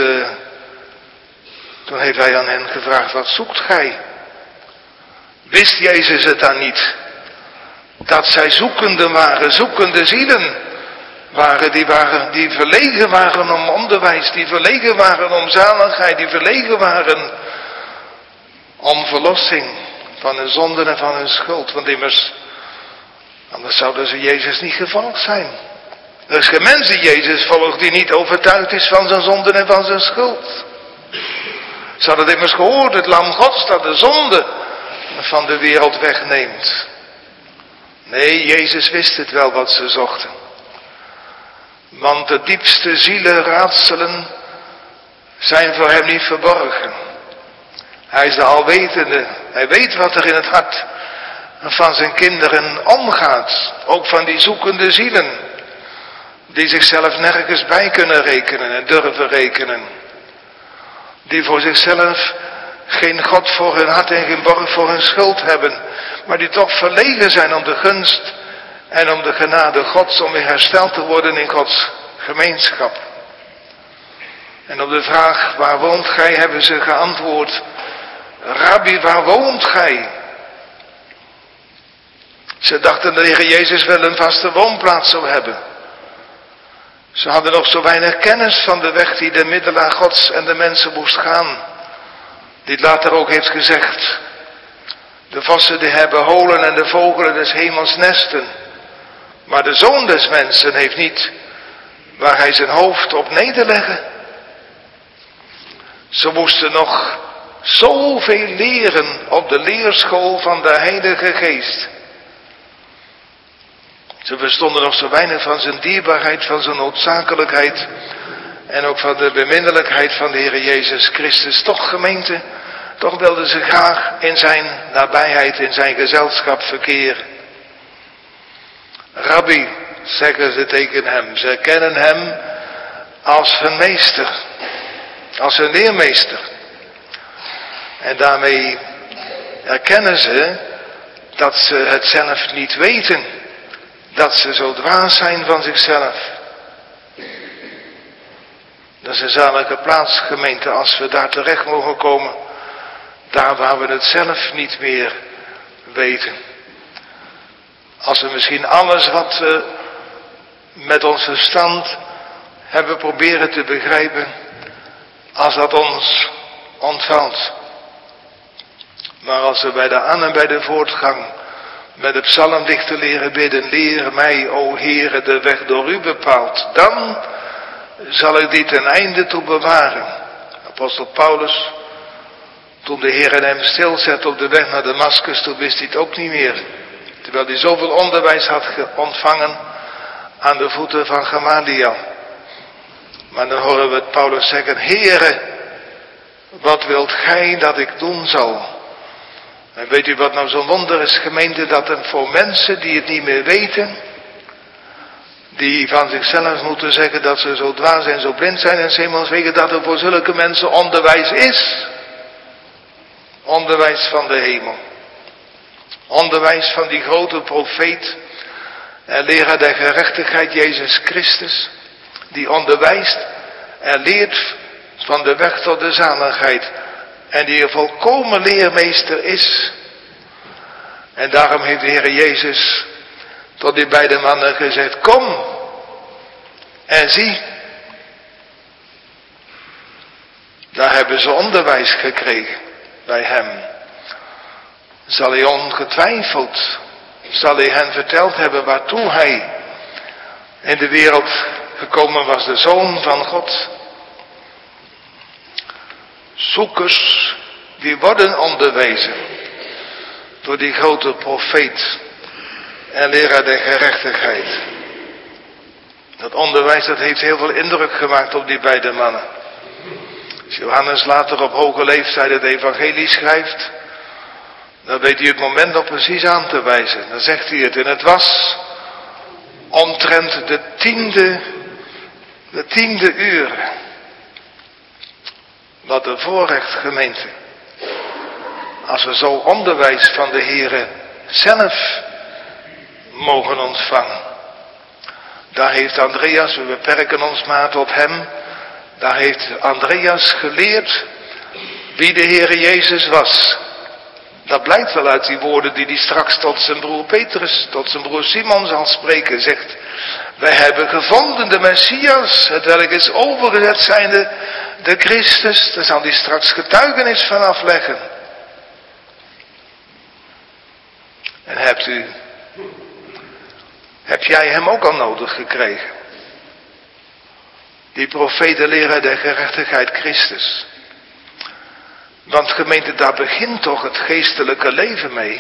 [SPEAKER 1] heeft hij aan hen gevraagd, wat zoekt gij? Wist Jezus het dan niet? Dat zij zoekende waren, zoekende zielen die verlegen waren om onderwijs, die verlegen waren om zaligheid, die verlegen waren om verlossing van hun zonden en van hun schuld. Want immers, anders zouden ze Jezus niet gevolgd zijn. Er is geen mens die Jezus volgt die niet overtuigd is van zijn zonden en van zijn schuld. Ze hadden immers gehoord, het lam Gods dat de zonde van de wereld wegneemt. Nee, Jezus wist het wel wat ze zochten. Want de diepste zielenraadselen zijn voor hem niet verborgen. Hij is de alwetende. Hij weet wat er in het hart van zijn kinderen omgaat. Ook van die zoekende zielen. Die zichzelf nergens bij kunnen rekenen en durven rekenen. Die voor zichzelf geen God voor hun hart en geen borg voor hun schuld hebben. Maar die toch verlegen zijn om de gunst en om de genade Gods. Om weer hersteld te worden in Gods gemeenschap. En op de vraag, waar woont gij, hebben ze geantwoord. Rabbi, waar woont gij? Ze dachten dat de Heer Jezus wel een vaste woonplaats zou hebben. Ze hadden nog zo weinig kennis van de weg die de middelaar Gods en de mensen moest gaan. Die later ook heeft gezegd. De vossen die hebben holen en de vogelen des hemels nesten. Maar de Zoon des mensen heeft niet waar hij zijn hoofd op nederleggen. Ze moesten nog zoveel leren op de leerschool van de Heilige Geest. Ze verstonden nog zo weinig van zijn dierbaarheid, van zijn noodzakelijkheid en ook van de beminnelijkheid van de Heer Jezus Christus. Toch gemeente, toch wilden ze graag in zijn nabijheid, in zijn gezelschap verkeren. Rabbi, zeggen ze tegen hem, ze kennen hem als hun meester, als hun leermeester. En daarmee erkennen ze dat ze het zelf niet weten. Dat ze zo dwaas zijn van zichzelf. Dat is een zalige plaats, gemeente, als we daar terecht mogen komen. Daar waar we het zelf niet meer weten. Als we misschien alles wat we met ons verstand hebben proberen te begrijpen, als dat ons ontvalt. Maar als we bij de aan- en bij de voortgang met de psalmdichter leren bidden, leer mij, o Heere, de weg door u bepaald, dan zal ik die ten einde toe bewaren. Apostel Paulus, toen de Heer hem stilzette op de weg naar Damaskus, toen wist hij het ook niet meer. Terwijl hij zoveel onderwijs had ontvangen aan de voeten van Gamaliel. Maar dan horen we Paulus zeggen, Heere, wat wilt gij dat ik doen zal? En weet u wat nou zo'n wonder is, gemeente, dat er voor mensen die het niet meer weten, die van zichzelf moeten zeggen dat ze zo dwaas en zo blind zijn en hemels wegen, dat er voor zulke mensen onderwijs is. Onderwijs van de hemel. Onderwijs van die grote profeet en leraar der gerechtigheid Jezus Christus, die onderwijst en leert van de weg tot de zaligheid. En die een volkomen leermeester is. En daarom heeft de Heer Jezus tot die beide mannen gezegd, kom en zie. Daar hebben ze onderwijs gekregen bij hem. Zal hij ongetwijfeld, zal hij hen verteld hebben waartoe hij in de wereld gekomen was, de Zoon van God. Zoekers, die worden onderwezen door die grote profeet en leraar der gerechtigheid. Dat onderwijs dat heeft heel veel indruk gemaakt op die beide mannen. Als Johannes later op hoge leeftijd het evangelie schrijft, dan weet hij het moment nog precies aan te wijzen. Dan zegt hij het. En het was omtrent de tiende uur. Wat een voorrecht, gemeente. Als we zo onderwijs van de Heere zelf mogen ontvangen. Daar heeft Andreas, we beperken ons maar op hem. Daar heeft Andreas geleerd wie de Heere Jezus was. Dat blijkt wel uit die woorden die hij straks tot zijn broer Petrus, tot zijn broer Simon zal spreken. Zegt, wij hebben gevonden de Messias, het welk is overgezet zijnde de Christus. Daar zal hij straks getuigenis van afleggen. En heb jij hem ook al nodig gekregen? Die profetenleraar der gerechtigheid Christus. Want gemeente, daar begint toch het geestelijke leven mee.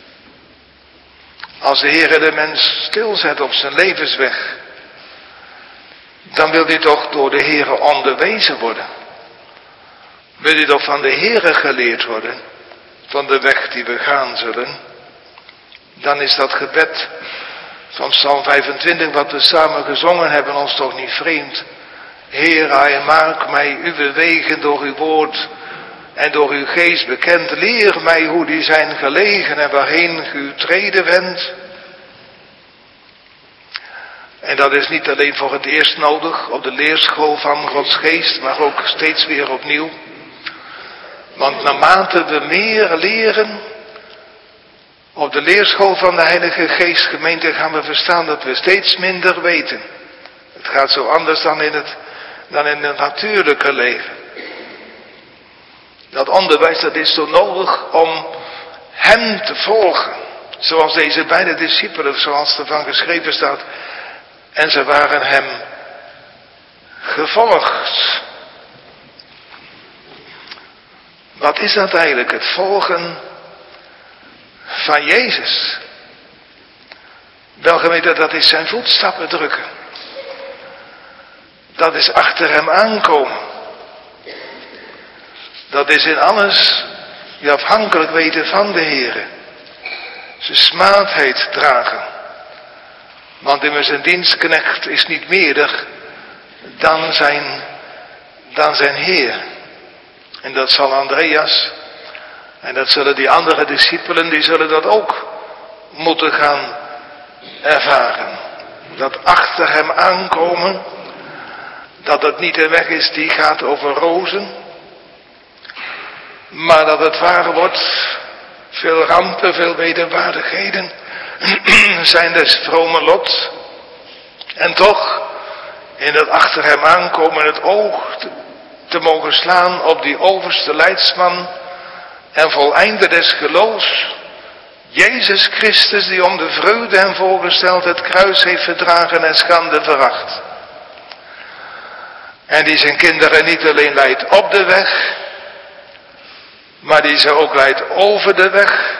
[SPEAKER 1] Als de Heer de mens stilzet op zijn levensweg, dan wil hij toch door de Heer onderwezen worden. Wil hij toch van de Heer geleerd worden, van de weg die we gaan zullen. Dan is dat gebed van Psalm 25, wat we samen gezongen hebben, ons toch niet vreemd. Heer, maak mij uw wegen door uw woord en door uw geest bekend. Leer mij hoe die zijn gelegen en waarheen u treden wendt. En dat is niet alleen voor het eerst nodig op de leerschool van Gods geest, maar ook steeds weer opnieuw. Want naarmate we meer leren op de leerschool van de Heilige Geest, gemeente, gaan we verstaan dat we steeds minder weten. Het gaat zo anders dan in het natuurlijke leven. Dat onderwijs, dat is zo nodig om hem te volgen. Zoals deze beide discipelen, zoals ervan geschreven staat. En ze waren hem gevolgd. Wat is dat eigenlijk? Het volgen van Jezus. Wel gemeente, dat is zijn voetstappen drukken. Dat is achter hem aankomen. Dat is in alles je afhankelijk weten van de Heere. Zijn smaadheid dragen. Want immers een dienstknecht is niet meerder dan zijn Heer. En dat zal Andreas en dat zullen die andere discipelen, die zullen dat ook moeten gaan ervaren. Dat achter hem aankomen, dat het niet een weg is die gaat over rozen, maar dat het waar wordt, veel rampen, veel wederwaardigheden zijn des vrome lot. En toch, in dat achter hem aankomen, het oog te mogen slaan op die overste leidsman en voleinder des geloofs, Jezus Christus, die om de vreugde hem voorgesteld het kruis heeft verdragen en schande veracht. En die zijn kinderen niet alleen leidt op de weg, maar die ze ook leidt over de weg.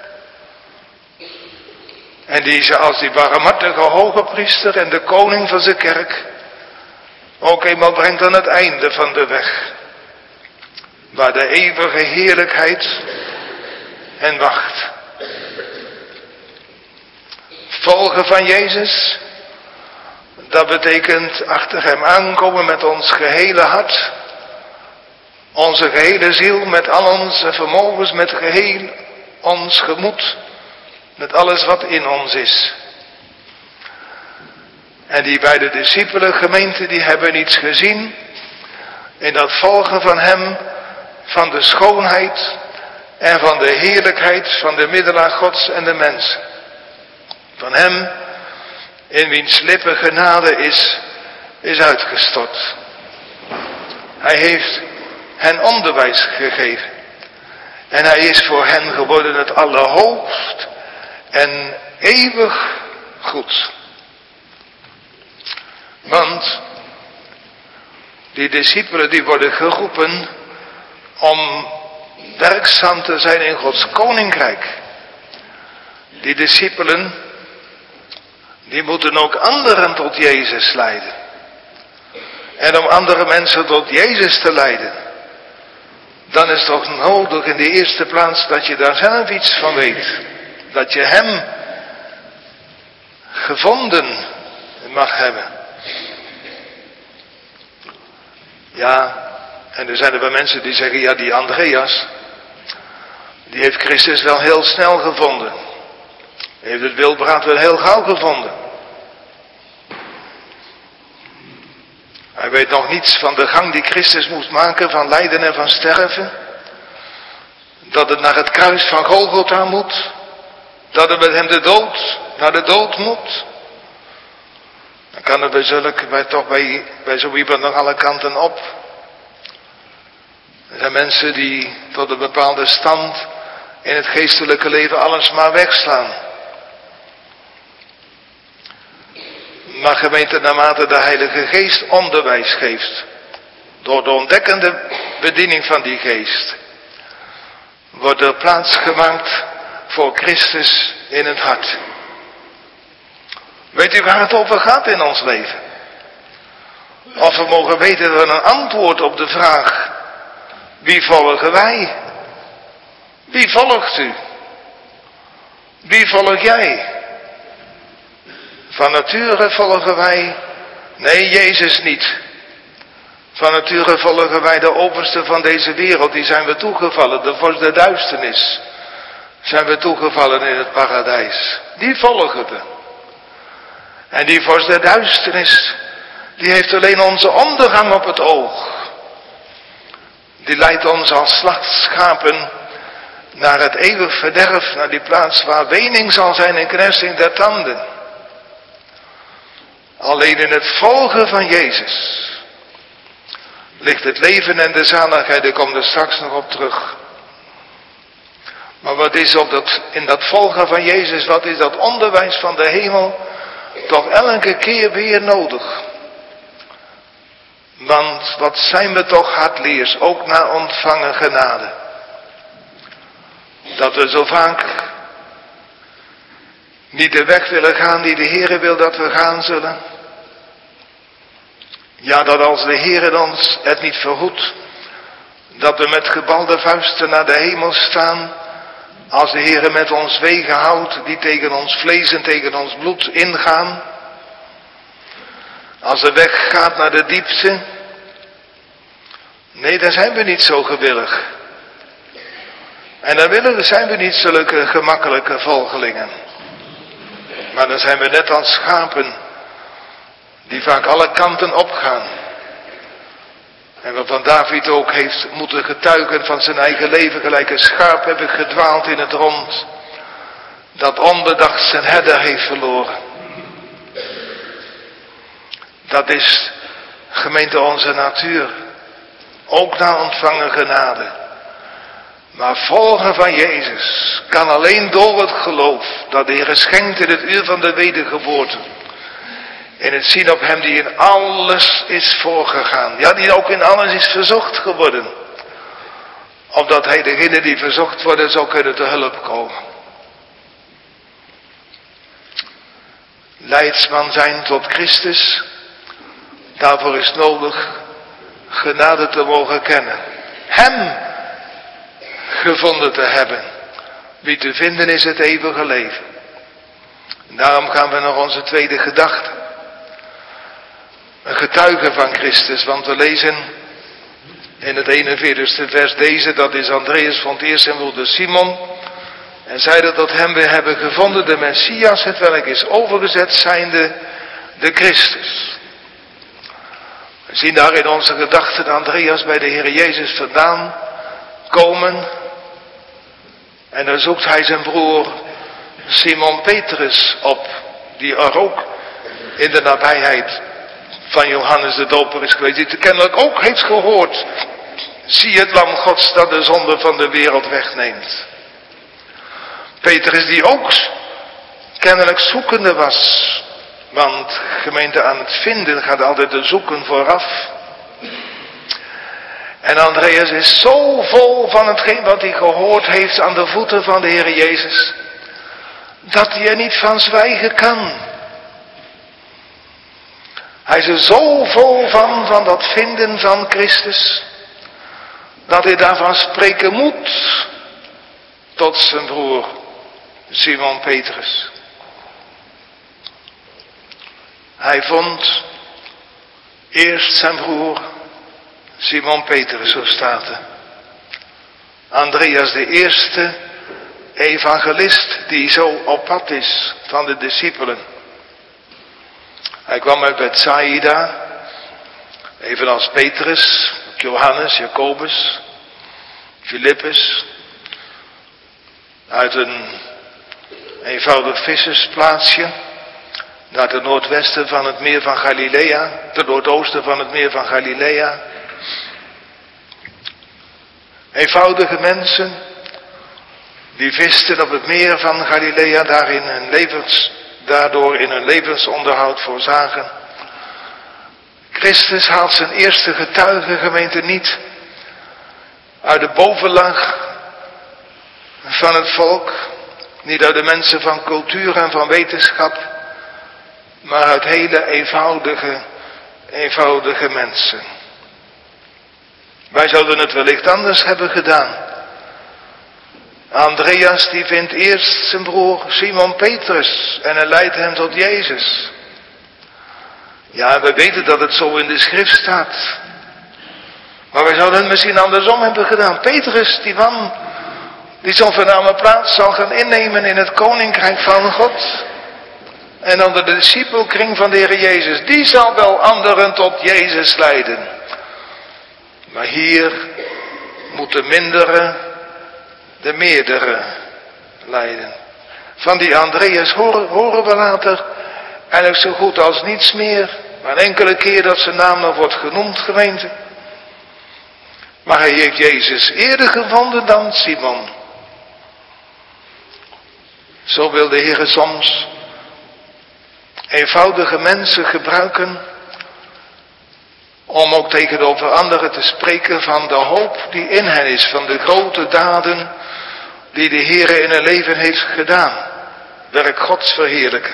[SPEAKER 1] En die ze als die barmhartige hoge priester en de koning van zijn kerk ook eenmaal brengt aan het einde van de weg. Waar de eeuwige heerlijkheid hen wacht. Volgen van Jezus, dat betekent achter hem aankomen met ons gehele hart. Onze gehele ziel, met al onze vermogens, met geheel ons gemoed. Met alles wat in ons is. En die beide discipelen, gemeente, die hebben iets gezien in dat volgen van hem, van de schoonheid en van de heerlijkheid van de middelaar Gods en de mens. Van hem, in wiens lippen genade is uitgestort. Hij heeft hen onderwijs gegeven. En hij is voor hen geworden het allerhoogst en eeuwig goed. Want die discipelen die worden geroepen om werkzaam te zijn in Gods koninkrijk. Die discipelen, die moeten ook anderen tot Jezus leiden. En om andere mensen tot Jezus te leiden, dan is het toch nodig in de eerste plaats dat je daar zelf iets van weet. Dat je hem gevonden mag hebben. Ja, en er zijn er wel mensen die zeggen, ja, die Andreas, die heeft Christus wel heel snel gevonden. Hij heeft het wildbraad wel heel gauw gevonden. Hij weet nog niets van de gang die Christus moest maken van lijden en van sterven. Dat het naar het kruis van Golgotha moet. Dat het met hem naar de dood moet. Dan kan er bij zo iemand nog alle kanten op. Er zijn mensen die tot een bepaalde stand in het geestelijke leven alles maar wegslaan. Maar gemeente, naarmate de Heilige Geest onderwijs geeft, door de ontdekkende bediening van die geest, wordt er plaats gemaakt voor Christus in het hart. Weet u waar het over gaat in ons leven? Of we mogen weten dat een antwoord op de vraag, wie volgen wij? Wie volgt u? Wie volg jij? Van nature volgen wij, nee, Jezus niet. Van nature volgen wij de overste van deze wereld, die zijn we toegevallen, de vorst der duisternis. Zijn we toegevallen in het paradijs. Die volgen we. En die vorst der duisternis, die heeft alleen onze ondergang op het oog. Die leidt ons als slachtschapen naar het eeuwig verderf, naar die plaats waar wening zal zijn en knersing der tanden. Alleen in het volgen van Jezus ligt het leven en de zaligheid, ik kom er straks nog op terug. Maar wat is in dat volgen van Jezus, wat is dat onderwijs van de hemel toch elke keer weer nodig? Want wat zijn we toch hardleers, ook na ontvangen genade. Dat we zo vaak niet de weg willen gaan die de Heere wil dat we gaan zullen. Ja, dat als de Heere ons het niet verhoedt, dat we met gebalde vuisten naar de hemel staan, als de Heere met ons wegen houdt, die tegen ons vlees en tegen ons bloed ingaan. Als de weg gaat naar de diepte. Nee, daar zijn we niet zo gewillig. En dan zijn we niet zulke gemakkelijke volgelingen. Maar dan zijn we net als schapen die vaak alle kanten opgaan. En wat van David ook heeft moeten getuigen van zijn eigen leven, gelijk een schaap heb ik gedwaald in het rond, dat onbedacht zijn herder heeft verloren. Dat is, gemeente, onze natuur. Ook na ontvangen genade. Maar volgen van Jezus kan alleen door het geloof dat de Heer schenkt in het uur van de wedergeboorte. In het zien op hem die in alles is voorgegaan. Ja, die ook in alles is verzocht geworden. Opdat hij degene die verzocht worden zou kunnen te hulp komen. Leidsman zijn tot Christus. Daarvoor is nodig genade te mogen kennen. Hem gevonden te hebben. Wie te vinden is het eeuwige leven. En daarom gaan we naar onze tweede gedachte. Een getuige van Christus, want we lezen in het 41ste vers deze, dat is Andreas vond eerst zijn broeder Simon en zeide tot hem, we hebben gevonden de Messias, het welk is overgezet zijnde de Christus. We zien daar in onze gedachten Andreas bij de Heer Jezus vandaan komen en dan zoekt hij zijn broer Simon Petrus op, die er ook in de nabijheid van Johannes de Doper is geweest, die het kennelijk ook heeft gehoord. Zie het lam Gods dat de zonde van de wereld wegneemt. Petrus die ook kennelijk zoekende was. Want gemeente, aan het vinden gaat altijd de zoeken vooraf. En Andreas is zo vol van hetgeen wat hij gehoord heeft aan de voeten van de Heer Jezus, dat hij er niet van zwijgen kan. Hij is er zo vol van dat vinden van Christus, dat hij daarvan spreken moet tot zijn broer Simon Petrus. Hij vond eerst zijn broer Simon Petrus, zo staat er. Andreas, de eerste evangelist die zo op pad is van de discipelen. Hij kwam uit Bethsaida, evenals Petrus, Johannes, Jacobus, Filippus, uit een eenvoudig vissersplaatsje, naar het noordwesten van het meer van Galilea, ten noordoosten van het meer van Galilea. Eenvoudige mensen, die visten op het meer van Galilea, daardoor in hun levensonderhoud voorzagen. Christus haalt zijn eerste getuigengemeente niet uit de bovenlaag van het volk, niet uit de mensen van cultuur en van wetenschap, maar uit hele eenvoudige mensen. Wij zouden het wellicht anders hebben gedaan. Andreas die vindt eerst zijn broer Simon Petrus en hij leidt hem tot Jezus. Ja, we weten dat het zo in de schrift staat. Maar wij zouden het misschien andersom hebben gedaan. Petrus, die man die zo'n voorname plaats zal gaan innemen in het koninkrijk van God. En onder de discipelkring van de Heer Jezus, die zal wel anderen tot Jezus leiden. Maar hier moet de mindere de meerdere leiden. Van die Andreas horen we later eigenlijk zo goed als niets meer. Maar een enkele keer dat zijn naam nog wordt genoemd, gemeente. Maar hij heeft Jezus eerder gevonden dan Simon. Zo wil de Heer soms eenvoudige mensen gebruiken om ook tegenover anderen te spreken van de hoop die in hen is, van de grote daden die de Heer in hun leven heeft gedaan. Werk Gods verheerlijken.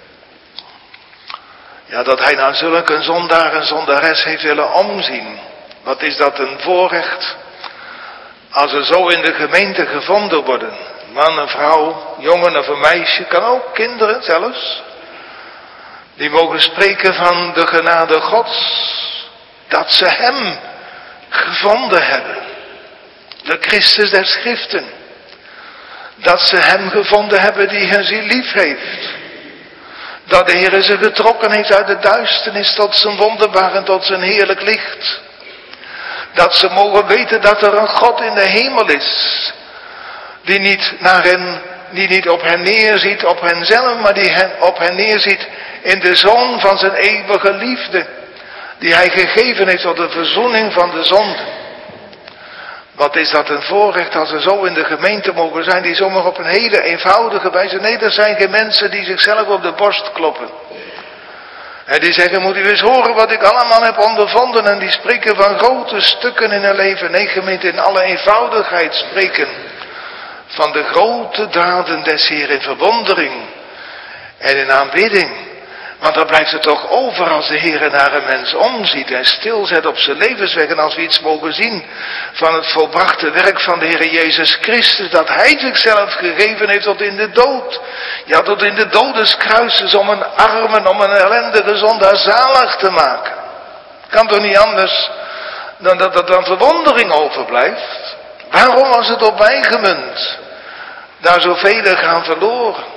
[SPEAKER 1] Ja, dat hij naar zulke zondaar en zondares heeft willen omzien. Wat is dat een voorrecht als er zo in de gemeente gevonden worden. Man, een vrouw, jongen of een meisje, kan ook kinderen zelfs. Die mogen spreken van de genade Gods. Dat ze hem gevonden hebben. De Christus der Schriften. Dat ze hem gevonden hebben die hen ziel lief heeft. Dat de Heer ze getrokken heeft uit de duisternis tot zijn wonderbaar en tot zijn heerlijk licht. Dat ze mogen weten dat er een God in de hemel is. Die niet op hen neerziet, op henzelf, maar die op hen neerziet in de Zoon van zijn eeuwige liefde. Die hij gegeven heeft tot de verzoening van de zonde. Wat is dat een voorrecht als er zo in de gemeente mogen zijn, die zomaar op een hele eenvoudige wijze. Nee, er zijn geen mensen die zichzelf op de borst kloppen. En die zeggen, moet u eens horen wat ik allemaal heb ondervonden. En die spreken van grote stukken in hun leven. Nee, gemeente, in alle eenvoudigheid spreken van de grote daden des Heer in verwondering en in aanbidding. Want dan blijft het toch over als de Heer naar een mens omziet en stilzet op zijn levensweg. En als we iets mogen zien van het volbrachte werk van de Heer Jezus Christus. Dat hij zichzelf gegeven heeft tot in de dood. Ja, tot in de dodeskruises om een armen, om een ellendige zondaar zalig te maken. Kan toch niet anders dan dat er dan verwondering overblijft. Waarom was het op mij gemunt? Daar zoveel gaan verloren.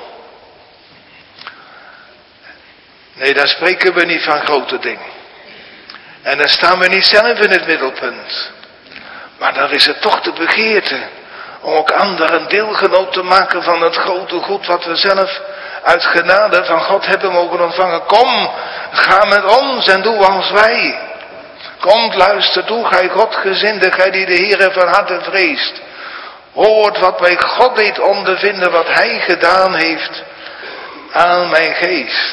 [SPEAKER 1] Nee, daar spreken we niet van grote dingen. En daar staan we niet zelf in het middelpunt. Maar dan is het toch de begeerte om ook anderen deelgenoot te maken van het grote goed wat we zelf uit genade van God hebben mogen ontvangen. Kom, ga met ons en doe als wij. Komt, luister toe, gij Godgezinde, gij die de Heere van harte vreest. Hoort wat bij God deed ondervinden, wat hij gedaan heeft aan mijn geest.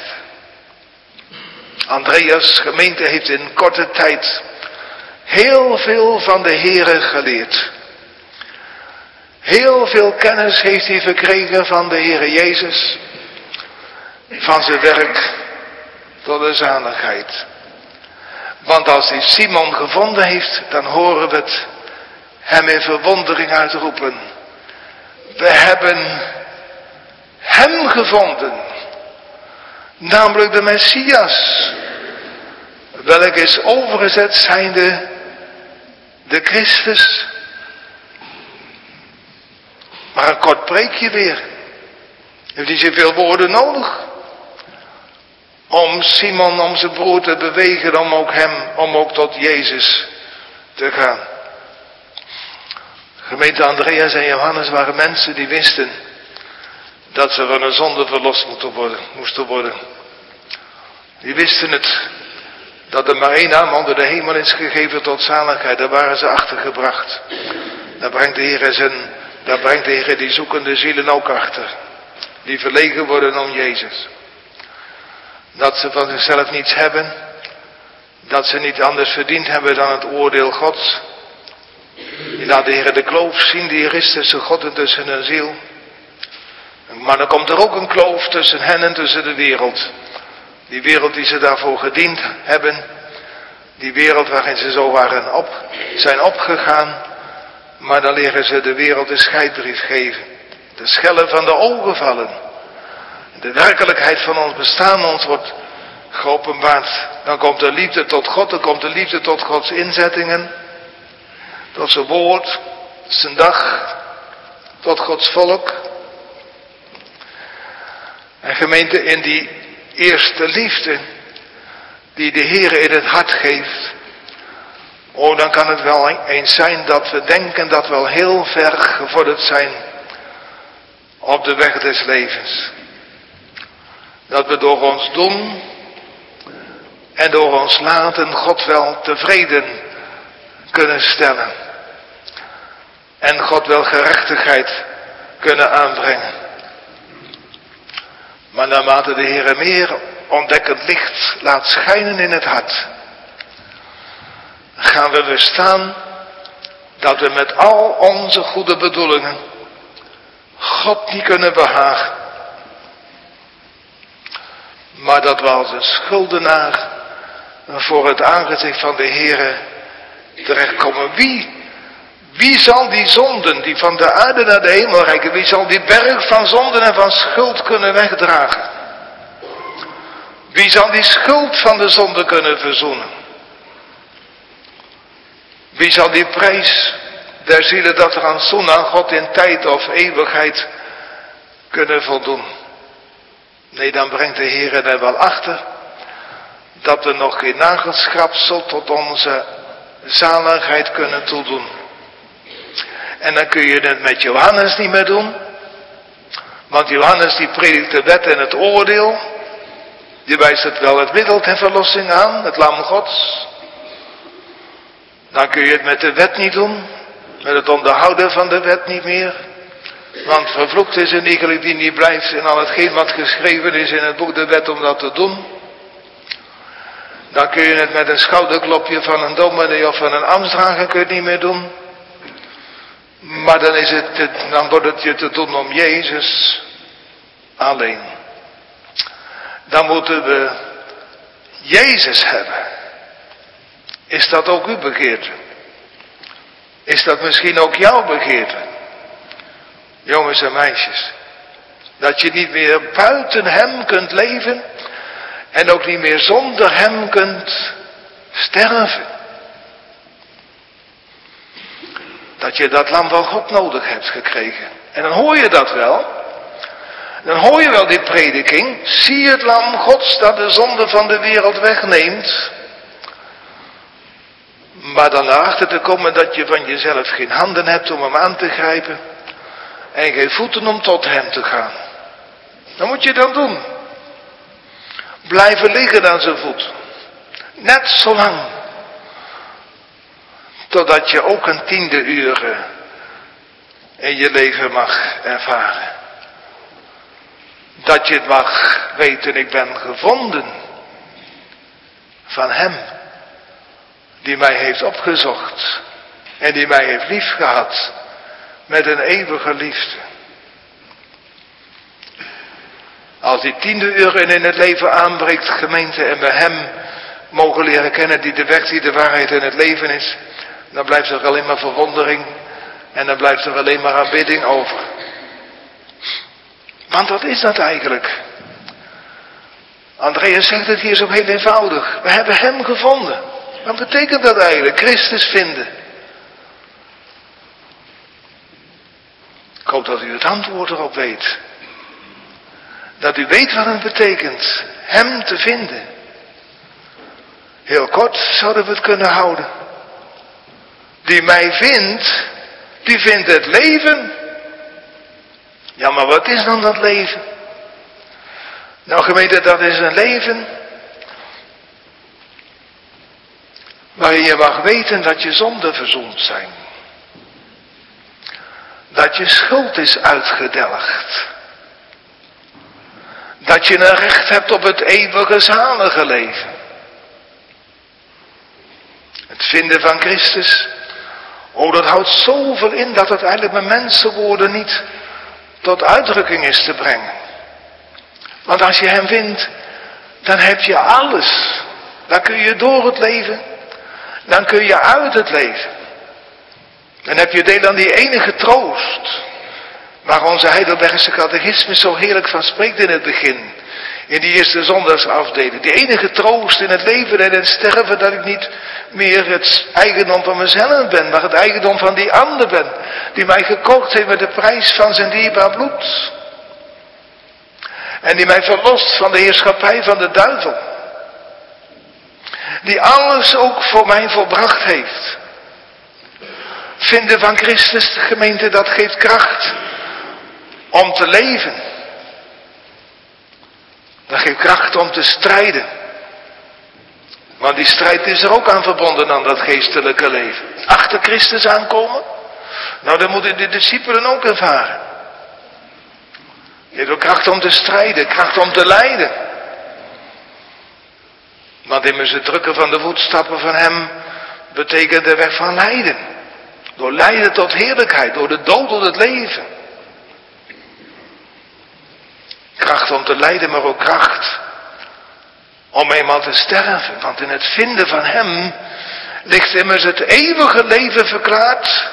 [SPEAKER 1] Andreas' gemeente heeft in korte tijd heel veel van de Heere geleerd. Heel veel kennis heeft hij verkregen van de Heere Jezus, van zijn werk, tot de zaligheid. Want als hij Simon gevonden heeft, dan horen we het hem in verwondering uitroepen. We hebben hem gevonden, namelijk de Messias, welk is overgezet zijnde de Christus. Maar een kort preekje weer. Heeft hij zoveel woorden nodig? Om Simon, om zijn broer te bewegen, om ook tot Jezus te gaan. Gemeente Andreas en Johannes waren mensen die wisten dat ze van hun zonde verlost moesten worden. Die wisten het, dat er maar één naam onder de hemel is gegeven tot zaligheid. Daar waren ze achter gebracht. Daar brengt de Heer die zoekende zielen ook achter. Die verlegen worden om Jezus. Dat ze van zichzelf niets hebben. Dat ze niet anders verdiend hebben dan het oordeel Gods. Die laat de Heer de kloof zien die er is tussen God en tussen hun ziel. Maar dan komt er ook een kloof tussen hen en tussen de wereld. Die wereld die ze daarvoor gediend hebben. Die wereld waarin ze zo zijn opgegaan. Maar dan leren ze de wereld een scheidbrief geven. De schellen van de ogen vallen. De werkelijkheid van ons bestaan ons wordt geopenbaard. Dan komt de liefde tot God. Dan komt de liefde tot Gods inzettingen. Tot zijn woord. Zijn dag. Tot Gods volk. En gemeente, in die eerste liefde die de Heer in het hart geeft. Dan kan het wel eens zijn dat we denken dat we al heel ver gevorderd zijn op de weg des levens. Dat we door ons doen en door ons laten God wel tevreden kunnen stellen. En God wel gerechtigheid kunnen aanbrengen. Maar naarmate de Heer meer ontdekkend licht laat schijnen in het hart, gaan we verstaan dat we met al onze goede bedoelingen God niet kunnen behagen. Maar dat we als een schuldenaar voor het aangezicht van de Heer terechtkomen. Wie zal die zonden die van de aarde naar de hemel reiken, wie zal die berg van zonden en van schuld kunnen wegdragen? Wie zal die schuld van de zonde kunnen verzoenen? Wie zal die prijs der zielen dat rantsoen aan God in tijd of eeuwigheid kunnen voldoen? Nee, dan brengt de Heer er wel achter dat we nog geen nagelschrapsel tot onze zaligheid kunnen toedoen. En dan kun je het met Johannes niet meer doen. Want Johannes die predikt de wet en het oordeel. Die wijst het wel het middel ter verlossing aan, het lam Gods. Dan kun je het met de wet niet doen. Met het onderhouden van de wet niet meer. Want vervloekt is een iegelijk die niet blijft in al hetgeen wat geschreven is in het boek de wet om dat te doen. Dan kun je het met een schouderklopje van een dominee of van een ambtsdrager kun je het niet meer doen. Maar dan wordt het je te doen om Jezus alleen. Dan moeten we Jezus hebben. Is dat ook uw begeerte? Is dat misschien ook jouw begeerte? Jongens en meisjes. Dat je niet meer buiten hem kunt leven. En ook niet meer zonder hem kunt sterven. Dat je dat lam van God nodig hebt gekregen. En dan hoor je dat wel. Dan hoor je wel die prediking. Zie het lam Gods dat de zonde van de wereld wegneemt. Maar dan erachter te komen dat je van jezelf geen handen hebt om hem aan te grijpen. En geen voeten om tot hem te gaan. Dan moet je dan doen. Blijven liggen aan zijn voet. Net zo lang. Totdat je ook een 10e uur in je leven mag ervaren. Dat je het mag weten, ik ben gevonden van hem. Die mij heeft opgezocht. En die mij heeft liefgehad. Met een eeuwige liefde. Als die 10e uur in het leven aanbreekt, gemeente, en we hem mogen leren kennen die de weg, die de waarheid en het leven is, dan blijft er alleen maar verwondering en dan blijft er alleen maar aanbidding over. Want wat is dat eigenlijk? Andreas zegt het hier zo heel eenvoudig. We hebben hem gevonden. Wat betekent dat eigenlijk? Christus vinden. Ik hoop dat u het antwoord erop weet. Dat u weet wat het betekent. Hem te vinden. Heel kort zouden we het kunnen houden. Die mij vindt, die vindt het leven. Ja, maar wat is dan dat leven? Nou gemeente, dat is een leven waarin je mag weten dat je zonden verzoend zijn. Dat je schuld is uitgedelgd. Dat je een recht hebt op het eeuwige zalige leven. Het vinden van Christus, oh, dat houdt zoveel in dat het eigenlijk met mensenwoorden niet tot uitdrukking is te brengen. Want als je hem vindt, dan heb je alles. Dan kun je door het leven, dan kun je uit het leven. Dan heb je deel aan die enige troost, waar onze Heidelbergse catechismus zo heerlijk van spreekt in het begin. In die eerste zondagsafdeling. Die enige troost in het leven en het sterven, dat ik niet meer het eigendom van mezelf ben, maar het eigendom van die ander ben, die mij gekocht heeft met de prijs van zijn dierbaar bloed. En die mij verlost van de heerschappij van de duivel. Die alles ook voor mij volbracht heeft. Vinden van Christus, de gemeente, dat geeft kracht om te leven. Dat geeft kracht om te strijden. Want die strijd is er ook aan verbonden aan dat geestelijke leven. Achter Christus aankomen? Nou, dat moeten de discipelen ook ervaren. Je hebt ook kracht om te strijden, kracht om te lijden. Want immers het drukken van de voetstappen van hem betekent de weg van lijden. Door lijden tot heerlijkheid, door de dood tot het leven. Kracht om te lijden, maar ook kracht om eenmaal te sterven. Want in het vinden van hem ligt immers het eeuwige leven verklaard.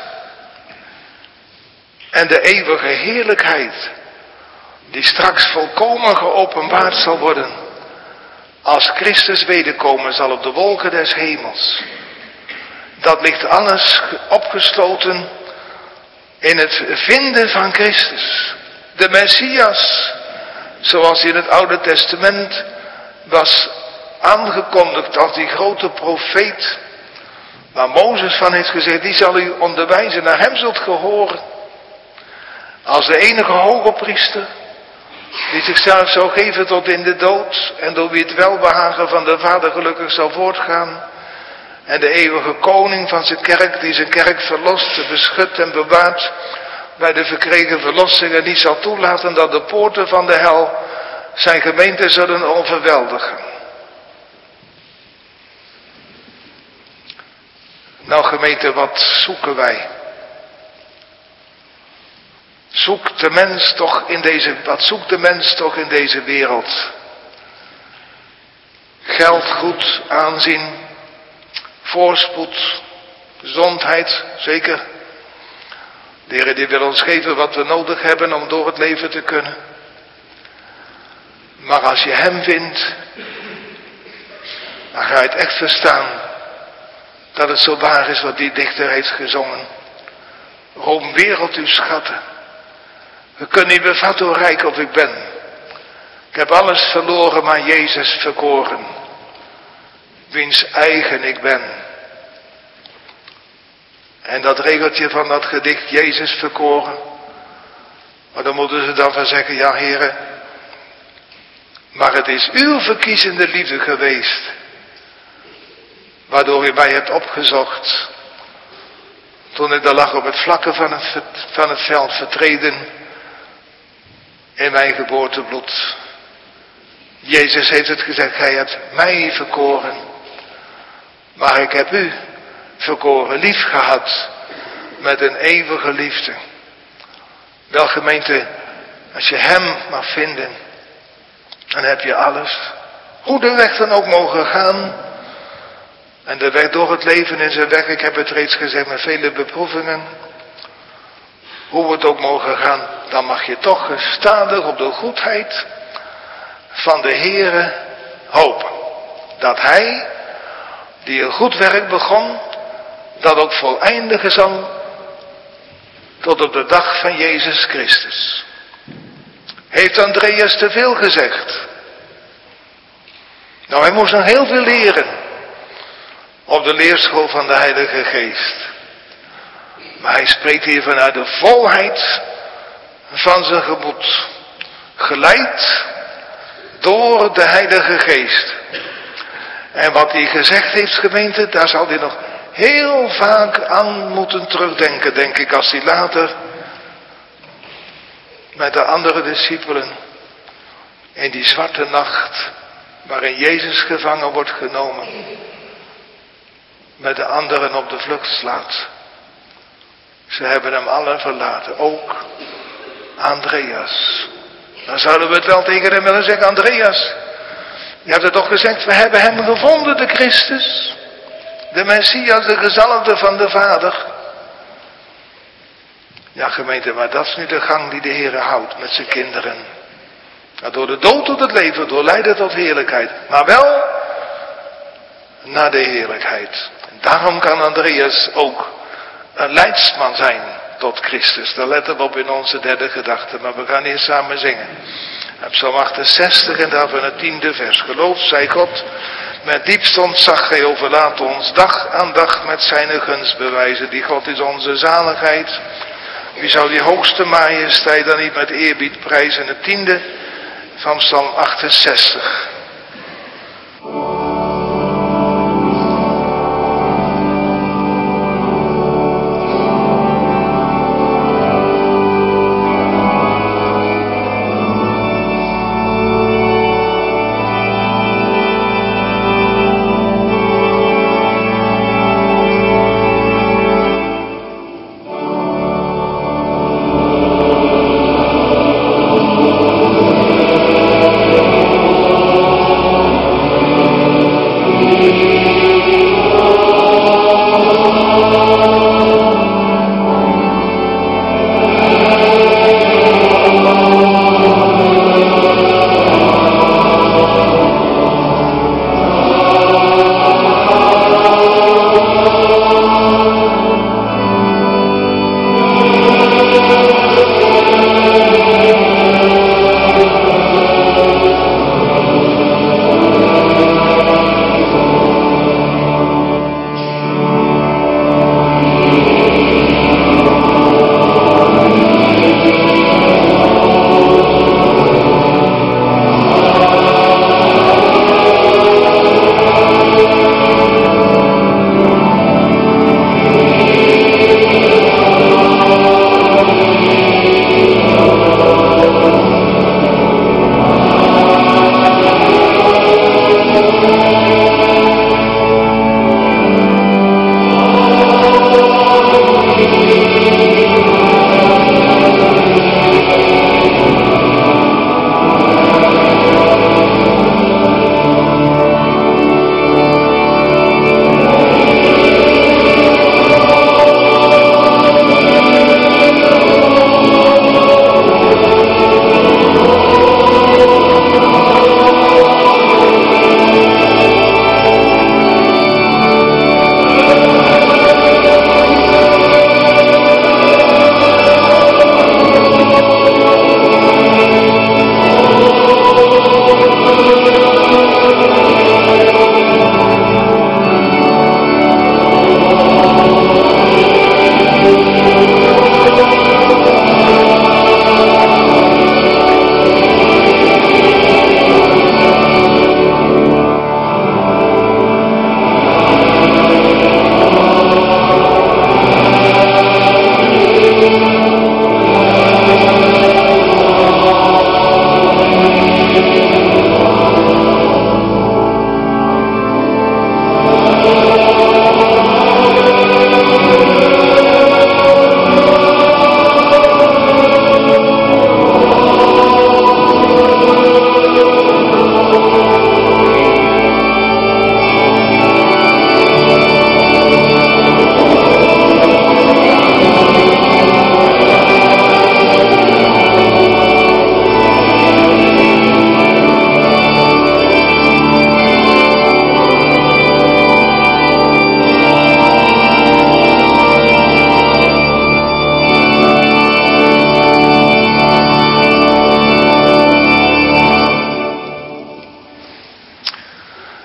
[SPEAKER 1] En de eeuwige heerlijkheid, die straks volkomen geopenbaard zal worden, als Christus wederkomen zal op de wolken des hemels. Dat ligt alles opgesloten in het vinden van Christus. De Messias, zoals in het Oude Testament was aangekondigd als die grote profeet, waar Mozes van heeft gezegd, die zal u onderwijzen, naar hem zult gehoren. Als de enige hoge priester, die zichzelf zou geven tot in de dood, en door wie het welbehagen van de Vader gelukkig zal voortgaan. En de eeuwige koning van zijn kerk, die zijn kerk verlost, beschut en bewaart bij de verkregen verlossing, en die zal toelaten dat de poorten van de hel zijn gemeente zullen overweldigen. Nou gemeente, wat zoeken wij? Wat zoekt de mens toch in deze wereld? Geld, goed, aanzien, voorspoed, gezondheid, zeker. De Heer die wil ons geven wat we nodig hebben om door het leven te kunnen. Maar als je hem vindt, dan ga je het echt verstaan dat het zo waar is wat die dichter heeft gezongen. Roem wereld uw schatten. We kunnen niet bevatten hoe rijk of ik ben. Ik heb alles verloren, maar Jezus verkoren. Wiens eigen ik ben. En dat regeltje van dat gedicht, Jezus verkoren. Maar dan moeten ze dan van zeggen, ja heren, maar het is uw verkiezende liefde geweest, waardoor u mij hebt opgezocht. Toen ik daar lag op het vlakke van het veld vertreden, in mijn geboortebloed. Jezus heeft het gezegd, gij hebt mij verkoren, maar ik heb u verkoren, lief gehad, met een eeuwige liefde. Wel gemeente, als je hem mag vinden, En heb je alles. Hoe de weg dan ook mogen gaan. En de weg door het leven in zijn weg, ik heb het reeds gezegd, met vele beproevingen. Hoe het ook mogen gaan, dan mag je toch gestadig op de goedheid van de Heere hopen. Dat Hij, die een goed werk begon, dat ook voleindigen zal tot op de dag van Jezus Christus. Heeft Andreas te veel gezegd? Nou, hij moest nog heel veel leren op de leerschool van de Heilige Geest. Maar hij spreekt hier vanuit de volheid van zijn gemoed. Geleid door de Heilige Geest. En wat hij gezegd heeft, gemeente, daar zal hij nog heel vaak aan moeten terugdenken, denk ik, als hij later met de andere discipelen in die zwarte nacht, waarin Jezus gevangen wordt genomen, met de anderen op de vlucht slaat. Ze hebben hem allen verlaten, ook Andreas. Dan zouden we het wel tegen hem willen zeggen, Andreas, je hebt het toch gezegd, we hebben hem gevonden, de Christus. De Messias, de gezalfde van de Vader. Ja, gemeente, maar dat is nu de gang die de Heer houdt met zijn kinderen. Ja, door de dood tot het leven, door lijden tot heerlijkheid. Maar wel naar de heerlijkheid. En daarom kan Andreas ook een leidsman zijn tot Christus. Daar letten we op in onze derde gedachte. Maar we gaan eerst samen zingen. Psalm 68 en daarvan het 10e vers. Geloof zij God. Met diepst ontzag, hij overlaat ons dag aan dag met zijn gunst bewijzen. Die God is onze zaligheid. Wie zou die hoogste majesteit dan niet met eerbied prijzen? Het 10e van Psalm 68.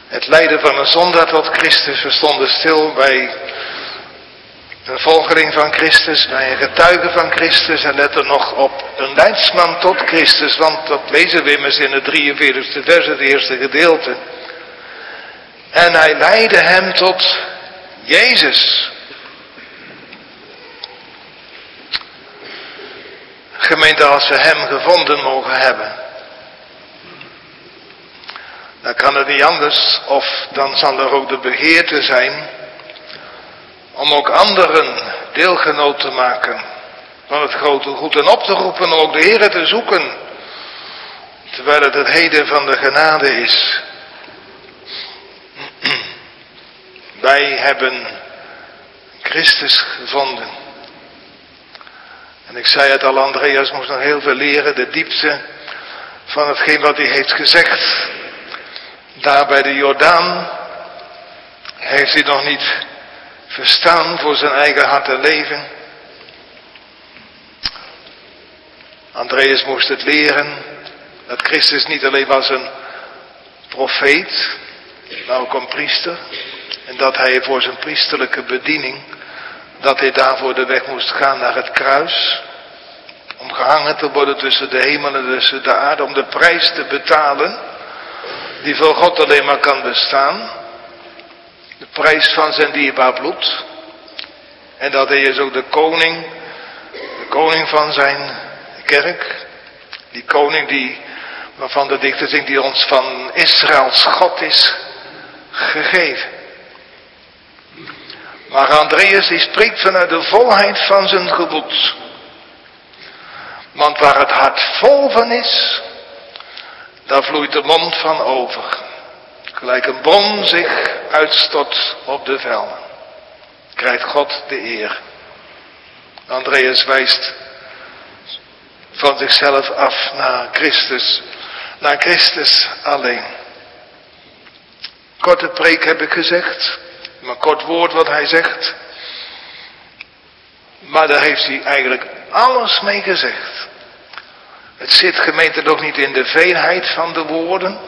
[SPEAKER 1] het lijden van een zondaar tot Christus. We stonden stil bij een volgeling van Christus, bij een getuige van Christus en letten nog op een leidsman tot Christus, want dat lezen we immers in het 43e vers, het eerste gedeelte. En hij leidde hem tot Jezus. Gemeente, als we hem gevonden mogen hebben, dan kan het niet anders, of dan zal er ook de begeerte zijn om ook anderen deelgenoot te maken van het grote goed en op te roepen om ook de Heere te zoeken, terwijl het heden van de genade is. Wij hebben Christus gevonden. En ik zei het al, Andreas moest nog heel veel leren, de diepte van hetgeen wat hij heeft gezegd. Daar bij de Jordaan heeft hij nog niet verstaan voor zijn eigen hart en leven. Andreas moest het leren dat Christus niet alleen was een profeet, maar ook een priester. En dat hij voor zijn priesterlijke bediening, dat hij daarvoor de weg moest gaan naar het kruis. Om gehangen te worden tussen de hemel en tussen de aarde, om de prijs te betalen die voor God alleen maar kan bestaan. De prijs van zijn dierbaar bloed. En dat hij is ook de koning van zijn kerk. Die koning waarvan de dichter zingt, die ons van Israëls God is gegeven. Maar Andreas die spreekt vanuit de volheid van zijn gebod. Want waar het hart vol van is, daar vloeit de mond van over. Gelijk een bron zich uitstort op de velden. Krijgt God de eer. Andreas wijst van zichzelf af naar Christus alleen. Korte preek heb ik gezegd, maar kort woord wat hij zegt. Maar daar heeft hij eigenlijk alles mee gezegd. Het zit, gemeente, nog niet in de veelheid van de woorden,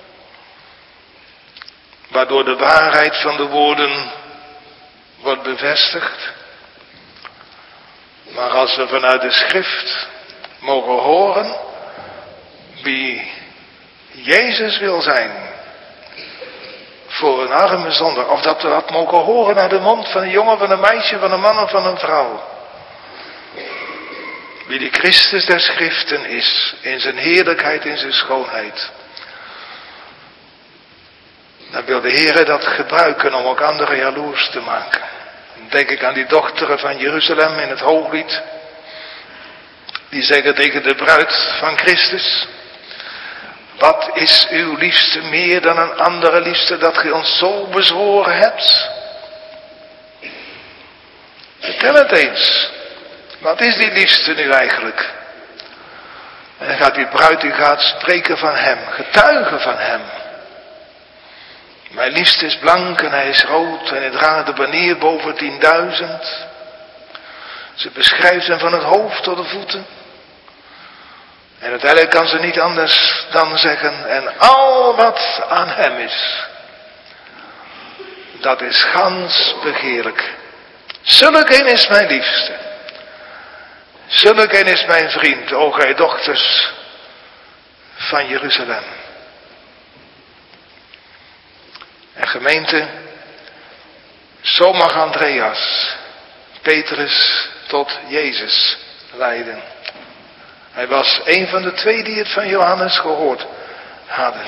[SPEAKER 1] waardoor de waarheid van de woorden wordt bevestigd. Maar als we vanuit de schrift mogen horen wie Jezus wil zijn voor een arme zondaar, of dat we dat mogen horen uit de mond van een jongen, van een meisje, van een man of van een vrouw. Wie de Christus der schriften is, in zijn heerlijkheid, in zijn schoonheid. Dan wil de Heere dat gebruiken om ook anderen jaloers te maken. Dan denk ik aan die dochteren van Jeruzalem in het Hooglied. Die zeggen tegen de bruid van Christus: wat is uw liefste meer dan een andere liefste dat gij ons zo bezworen hebt? Vertel het eens. Wat is die liefste nu eigenlijk? En dan gaat die bruid, die gaat spreken van hem, getuigen van hem. Mijn liefste is blank en hij is rood en hij draagt de banier boven 10.000. Ze beschrijft hem van het hoofd tot de voeten. En uiteindelijk kan ze niet anders dan zeggen: en al wat aan hem is, dat is gans begeerlijk. Zulk een is mijn liefste. Zulk een is mijn vriend, o gij dochters van Jeruzalem. En gemeente, zo mag Andreas Petrus tot Jezus leiden. Hij was een van de twee die het van Johannes gehoord hadden.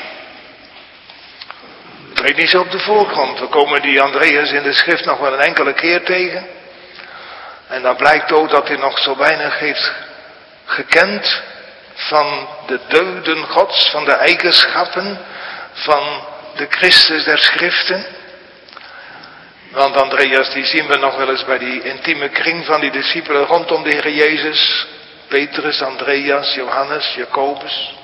[SPEAKER 1] Het treedt niet zo op de voorgrond. We komen die Andreas in de schrift nog wel een enkele keer tegen. En dan blijkt ook dat hij nog zo weinig heeft gekend van de deugden Gods, van de eigenschappen van de Christus der schriften. Want Andreas, die zien we nog wel eens bij die intieme kring van die discipelen rondom de Heer Jezus. Petrus, Andreas, Johannes, Jacobus.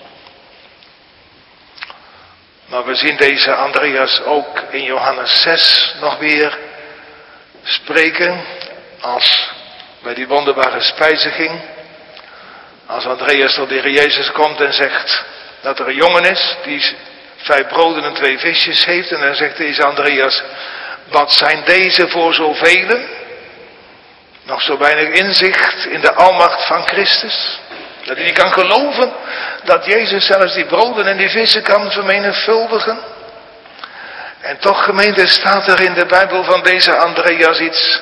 [SPEAKER 1] Maar we zien deze Andreas ook in Johannes 6 nog weer spreken, als bij die wonderbare spijziging. Als Andreas tot de Heer Jezus komt en zegt dat er een jongen is die 5 broden en 2 visjes heeft. En dan zegt deze Andreas, wat zijn deze voor zoveel? Nog zo weinig inzicht in de almacht van Christus. Dat hij niet kan geloven dat Jezus zelfs die broden en die vissen kan vermenigvuldigen. En toch, gemeente, staat er in de Bijbel van deze Andreas iets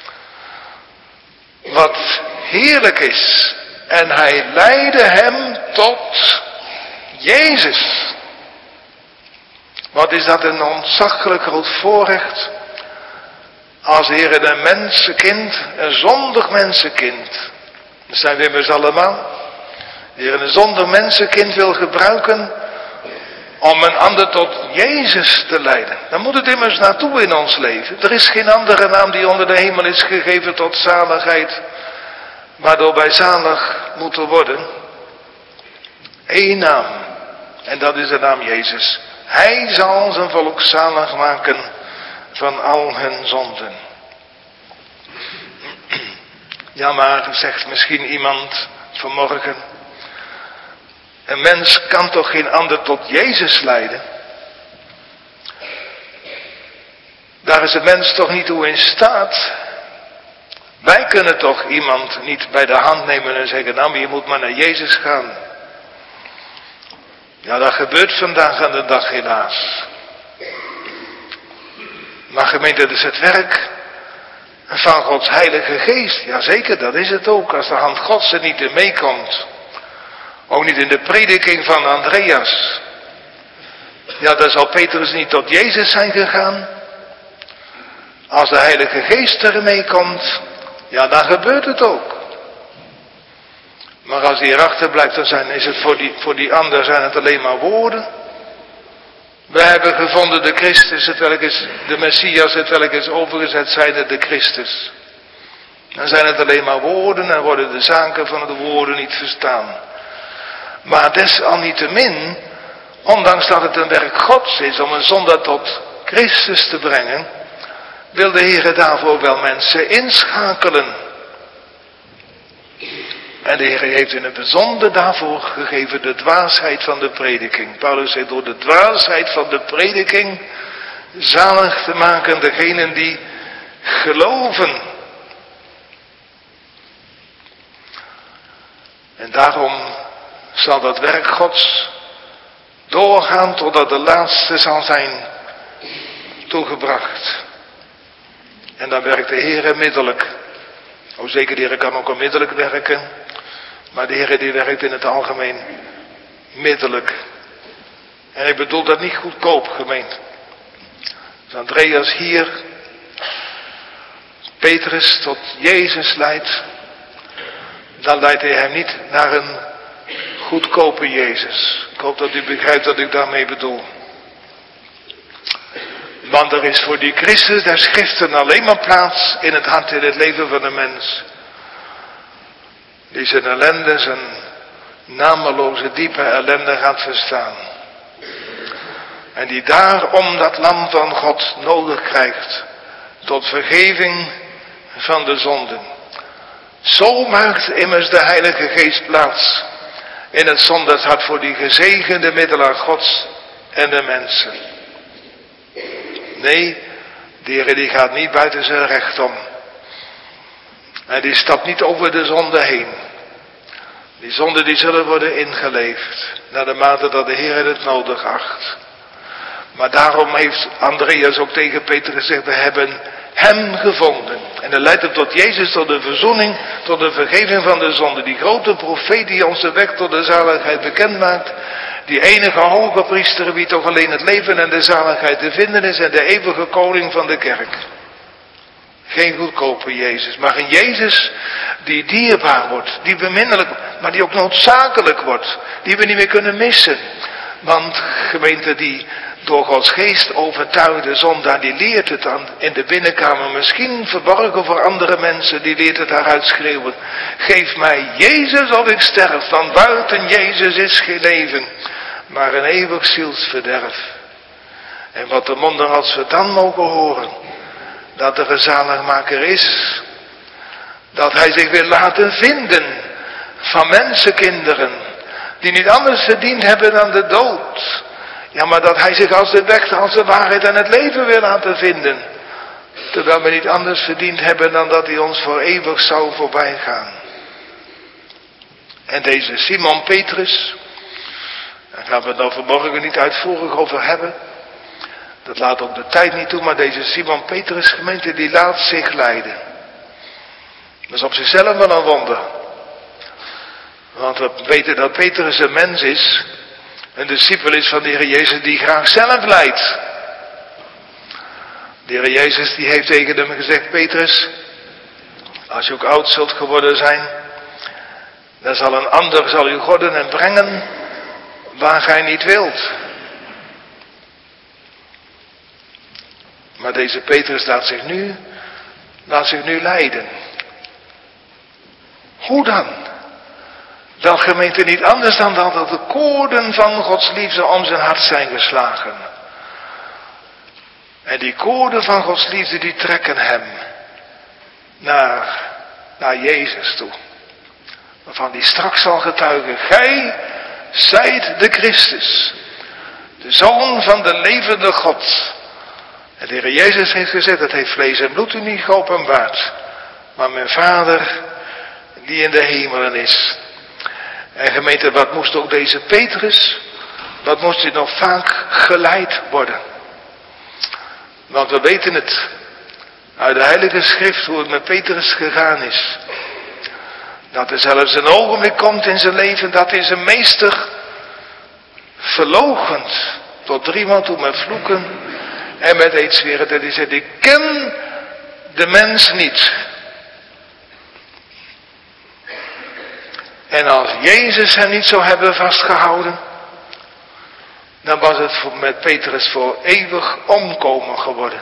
[SPEAKER 1] wat heerlijk is. En hij leidde hem tot Jezus. Wat is dat een ontzaglijk groot voorrecht. Als de Heer een mensenkind, een zondig mensenkind. Dat zijn we immers allemaal. De Heer een zondig mensenkind wil gebruiken om een ander tot Jezus te leiden. Dan moet het immers naartoe in ons leven. Er is geen andere naam die onder de hemel is gegeven tot zaligheid, waardoor wij zalig moeten worden. Eén naam. En dat is de naam Jezus. Hij zal zijn volk zalig maken van al hun zonden. Ja, maar, zegt misschien iemand vanmorgen, een mens kan toch geen ander tot Jezus leiden? Daar is de mens toch niet toe in staat? Wij kunnen toch iemand niet bij de hand nemen en zeggen, nou, maar je moet maar naar Jezus gaan. Ja, dat gebeurt vandaag aan de dag helaas. Maar gemeente, dat is het werk van Gods Heilige Geest. Jazeker, dat is het ook. Als de hand Gods er niet in meekomt. Ook niet in de prediking van Andreas. Ja, dan zal Petrus niet tot Jezus zijn gegaan. Als de Heilige Geest er meekomt, ja, dan gebeurt het ook. Maar als die erachter blijft, dan is het voor die ander zijn het alleen maar woorden. We hebben gevonden de Christus, de Messias, hetwelk is overgezet zijnde de Christus. Dan zijn het alleen maar woorden en worden de zaken van de woorden niet verstaan. Maar desalniettemin, ondanks dat het een werk Gods is om een zondaar tot Christus te brengen, wil de Heer daarvoor wel mensen inschakelen. En de Heer heeft in het bijzonder daarvoor gegeven de dwaasheid van de prediking. Paulus zegt door de dwaasheid van de prediking zalig te maken degenen die geloven. En daarom zal dat werk Gods doorgaan totdat de laatste zal zijn toegebracht. En dan werkt de Heer middelijk. O zeker, de Heer kan ook onmiddellijk werken. Maar de Heer die werkt in het algemeen middelijk. En ik bedoel dat niet goedkoop, gemeente. Als Andreas hier Petrus tot Jezus leidt, dan leidt hij hem niet naar een goedkope Jezus. Ik hoop dat u begrijpt wat ik daarmee bedoel. Want er is voor die Christus der Schriften alleen maar plaats in het hart, in het leven van de mens. Die zijn ellende, zijn nameloze diepe ellende gaat verstaan. En die daarom dat lam van God nodig krijgt. Tot vergeving van de zonden. Zo maakt immers de Heilige Geest plaats in het zondagshart voor die gezegende middelaar Gods en de mensen. Nee, de Heer die gaat niet buiten zijn recht om. En die stapt niet over de zonde heen. Die zonden die zullen worden ingeleefd. Naar de mate dat de Heer het nodig acht. Maar daarom heeft Andreas ook tegen Petrus gezegd, we hebben hem gevonden. En dat leidt hem tot Jezus, tot de verzoening, tot de vergeving van de zonde. Die grote profeet die ons de weg tot de zaligheid bekend maakt. Die enige hoge priester, wie toch alleen het leven en de zaligheid te vinden is. En de eeuwige koning van de kerk. Geen goedkope Jezus, maar een Jezus die dierbaar wordt, die beminnelijk, maar die ook noodzakelijk wordt, die we niet meer kunnen missen. Want gemeente die door Gods geest overtuigde zondaar, die leert het dan in de binnenkamer, misschien verborgen voor andere mensen, die leert het haar uitschreeuwen. Geef mij Jezus of ik sterf, want buiten Jezus is geen leven, maar een eeuwig zielsverderf. En wat de monden als we dan mogen horen, dat er een zaligmaker is, dat hij zich wil laten vinden van mensenkinderen, die niet anders verdiend hebben dan de dood. Ja, maar dat hij zich als de weg, als de waarheid en het leven wil laten vinden. Terwijl we niet anders verdiend hebben dan dat hij ons voor eeuwig zou voorbij gaan. En deze Simon Petrus, daar gaan we het nou vanmorgen niet uitvoerig over hebben. Dat laat ook de tijd niet toe, maar deze Simon Petrus, gemeente, die laat zich leiden. Dat is op zichzelf wel een wonder. Want we weten dat Petrus een mens is, een discipel is van de Heer Jezus die graag zelf leidt. De Heer Jezus die heeft tegen hem gezegd, Petrus, als je ook oud zult geworden zijn, dan zal een ander zal u godden en brengen waar gij niet wilt. Maar deze Petrus laat zich nu leiden. Hoe dan? Wel, gemeente, niet anders dan dat de koorden van Gods liefde om zijn hart zijn geslagen. En die koorden van Gods liefde die trekken hem naar Jezus toe. Waarvan hij straks zal getuigen, gij zijt de Christus, de Zoon van de levende God. En de Heer Jezus heeft gezegd, het heeft vlees en bloed u niet geopenbaard, maar mijn Vader die in de hemelen is. En gemeente, wat moest ook deze Petrus, wat moest hij nog vaak geleid worden. Want we weten het uit de Heilige Schrift hoe het met Petrus gegaan is. Dat er zelfs een ogenblik komt in zijn leven dat hij zijn meester verloochent. Tot 3 maal toe met vloeken en met eetzweren. Dat hij zegt, ik ken de mens niet. En als Jezus hem niet zou hebben vastgehouden, dan was het met Petrus voor eeuwig omkomen geworden.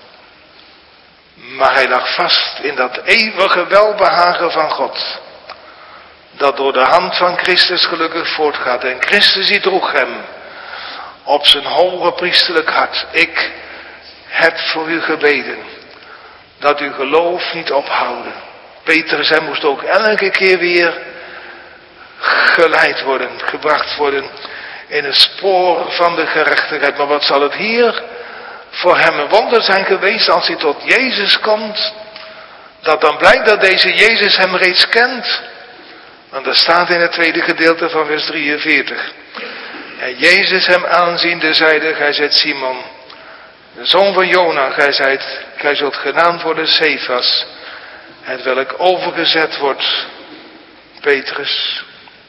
[SPEAKER 1] Maar hij lag vast in dat eeuwige welbehagen van God. Dat door de hand van Christus gelukkig voortgaat. En Christus die droeg hem op zijn hoge priesterlijk hart. Ik heb voor u gebeden. Dat uw geloof niet ophouden. Petrus, hij moest ook elke keer weer geleid worden. Gebracht worden in het spoor van de gerechtigheid. Maar wat zal het hier voor hem een wonder zijn geweest als hij tot Jezus komt. Dat dan blijkt dat deze Jezus hem reeds kent. Want er staat in het tweede gedeelte van vers 43. En Jezus hem aanziende zeide, gij zijt Simon, de zoon van Jona, gij zult genaamd worden Cephas, het welk overgezet wordt, Petrus.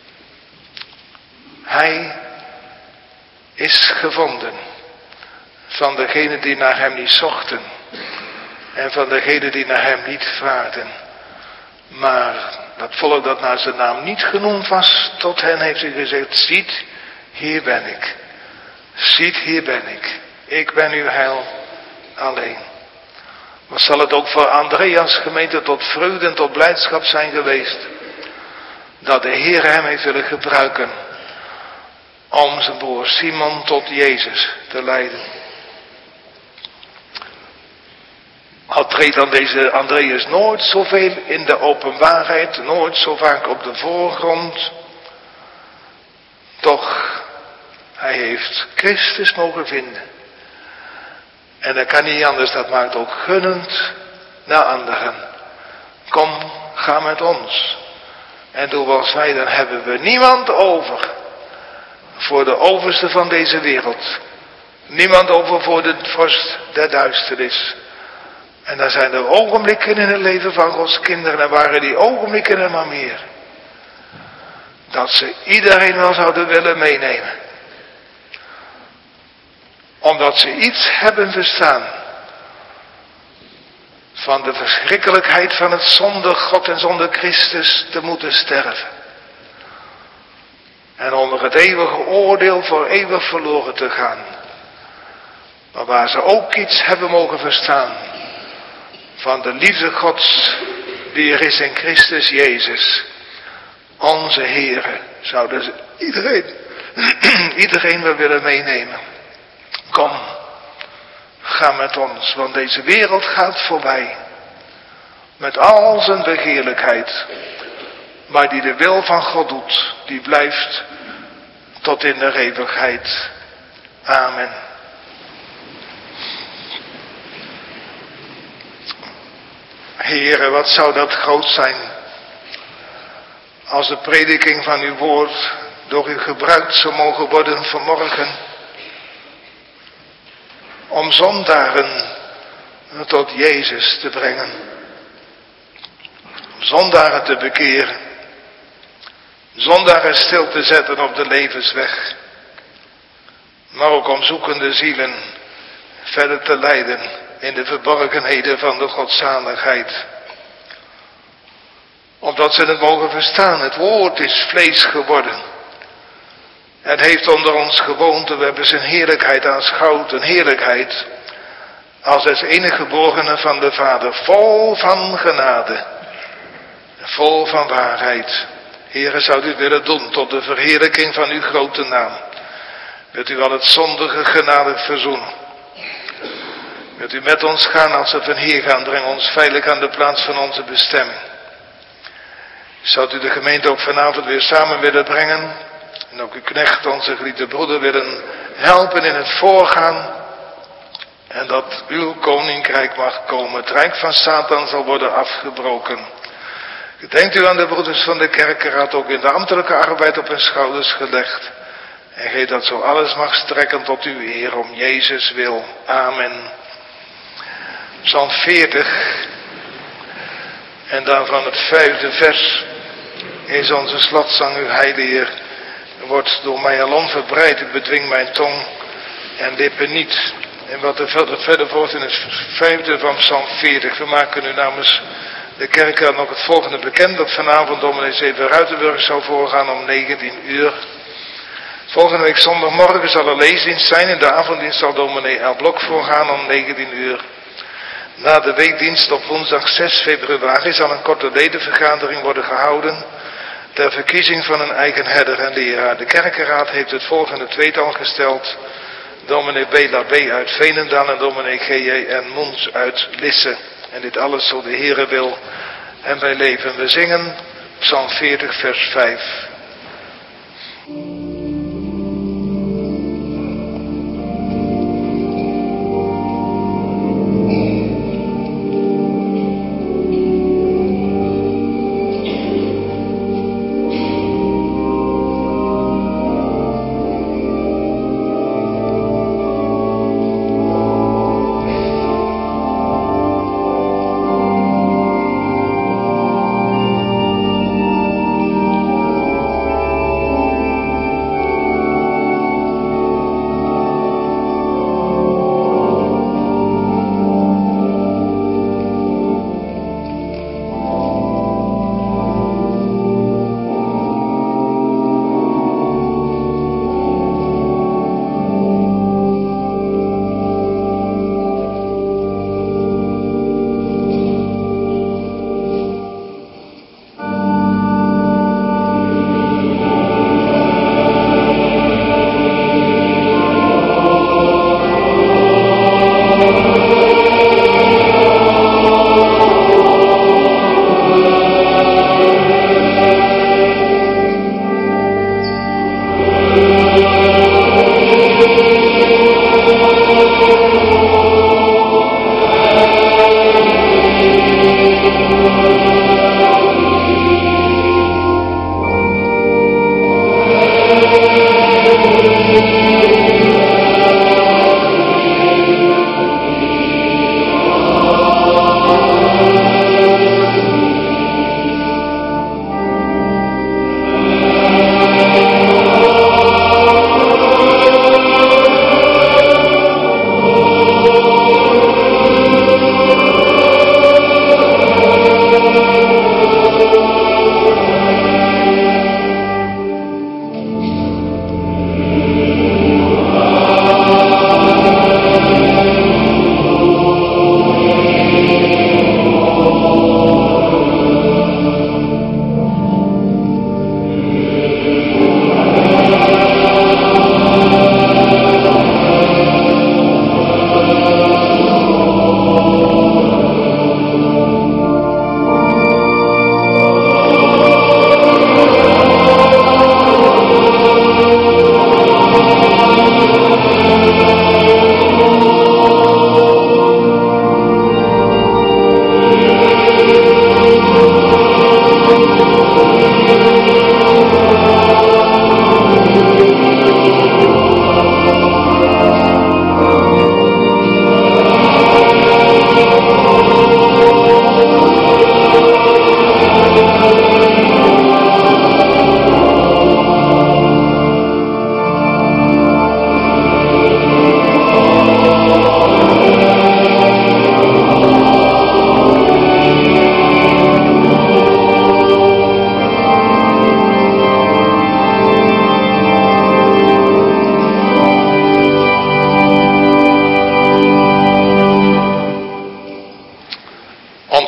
[SPEAKER 1] Hij is gevonden van degenen die naar hem niet zochten en van degenen die naar hem niet vraagden. Maar dat volk dat naar zijn naam niet genoemd was, tot hen heeft hij gezegd, ziet, hier ben ik. Ziet, hier ben ik. Ik ben uw heil alleen. Maar zal het ook voor Andreas, gemeente, tot vreugde en tot blijdschap zijn geweest, dat de Heer hem heeft willen gebruiken om zijn broer Simon tot Jezus te leiden. Al treedt dan deze Andreas nooit zoveel in de openbaarheid, nooit zo vaak op de voorgrond. Toch, hij heeft Christus mogen vinden. En dat kan niet anders, dat maakt ook gunnend naar anderen. Kom, ga met ons. En doe als wij, dan hebben we niemand over voor de overste van deze wereld. Niemand over voor de vorst der duisternis. En dan zijn er ogenblikken in het leven van Gods kinderen, en waren die ogenblikken er maar meer. Dat ze iedereen wel zouden willen meenemen. Omdat ze iets hebben verstaan van de verschrikkelijkheid van het zonder God en zonder Christus te moeten sterven. En onder het eeuwige oordeel voor eeuwig verloren te gaan. Maar waar ze ook iets hebben mogen verstaan van de liefde Gods die er is in Christus Jezus, onze Heere, zouden ze iedereen wel willen meenemen. Kom, ga met ons, want deze wereld gaat voorbij. Met al zijn begeerlijkheid. Maar die de wil van God doet, die blijft tot in de eeuwigheid. Amen. Heere, wat zou dat groot zijn als de prediking van uw woord door u gebruikt zou mogen worden vanmorgen om zondaren tot Jezus te brengen. Om zondaren te bekeren. Zondaren stil te zetten op de levensweg. Maar ook om zoekende zielen verder te leiden in de verborgenheden van de godzaligheid. Opdat ze het mogen verstaan. Het woord is vlees geworden. Het heeft onder ons gewoond. We hebben zijn heerlijkheid aanschouwd. Een heerlijkheid als het enige geborene van de Vader. Vol van genade. Vol van waarheid. Heere, zou u willen doen tot de verheerlijking van uw grote naam. Wilt u al het zondige genadig verzoenen. Wilt u met ons gaan als we van hier gaan. Breng ons veilig aan de plaats van onze bestemming. Zou u de gemeente ook vanavond weer samen willen brengen. En ook uw knecht, onze geliefde broeder, willen helpen in het voorgaan. En dat uw koninkrijk mag komen. Het rijk van Satan zal worden afgebroken. Gedenkt u aan de broeders van de kerkenraad ook in de ambtelijke arbeid op hun schouders gelegd. En geef dat zo alles mag strekken tot uw eer om Jezus wil. Amen. Psalm 40. En daarvan het 5e vers is onze slotzang. Uw heilige wordt door mij alom verbreid. Ik bedwing mijn tong en lippen niet. En wat er verder volgt in het 5e van Psalm 40. We maken u namens de kerk nog het volgende bekend. Dat vanavond dominee Zeven Ruitenburg zal voorgaan om 19 uur. Volgende week zondagmorgen zal er leesdienst zijn. In de avonddienst zal dominee El Blok voorgaan om 19 uur. Na de weekdienst op woensdag 6 februari zal een korte ledenvergadering worden gehouden ter verkiezing van een eigen herder en leraar. De kerkenraad heeft het volgende tweetal gesteld. Dominee Bela B. uit Veenendaal en dominee G.J.N. Moens uit Lisse. En dit alles zo de Heere wil en wij leven. We zingen Psalm 40 vers 5.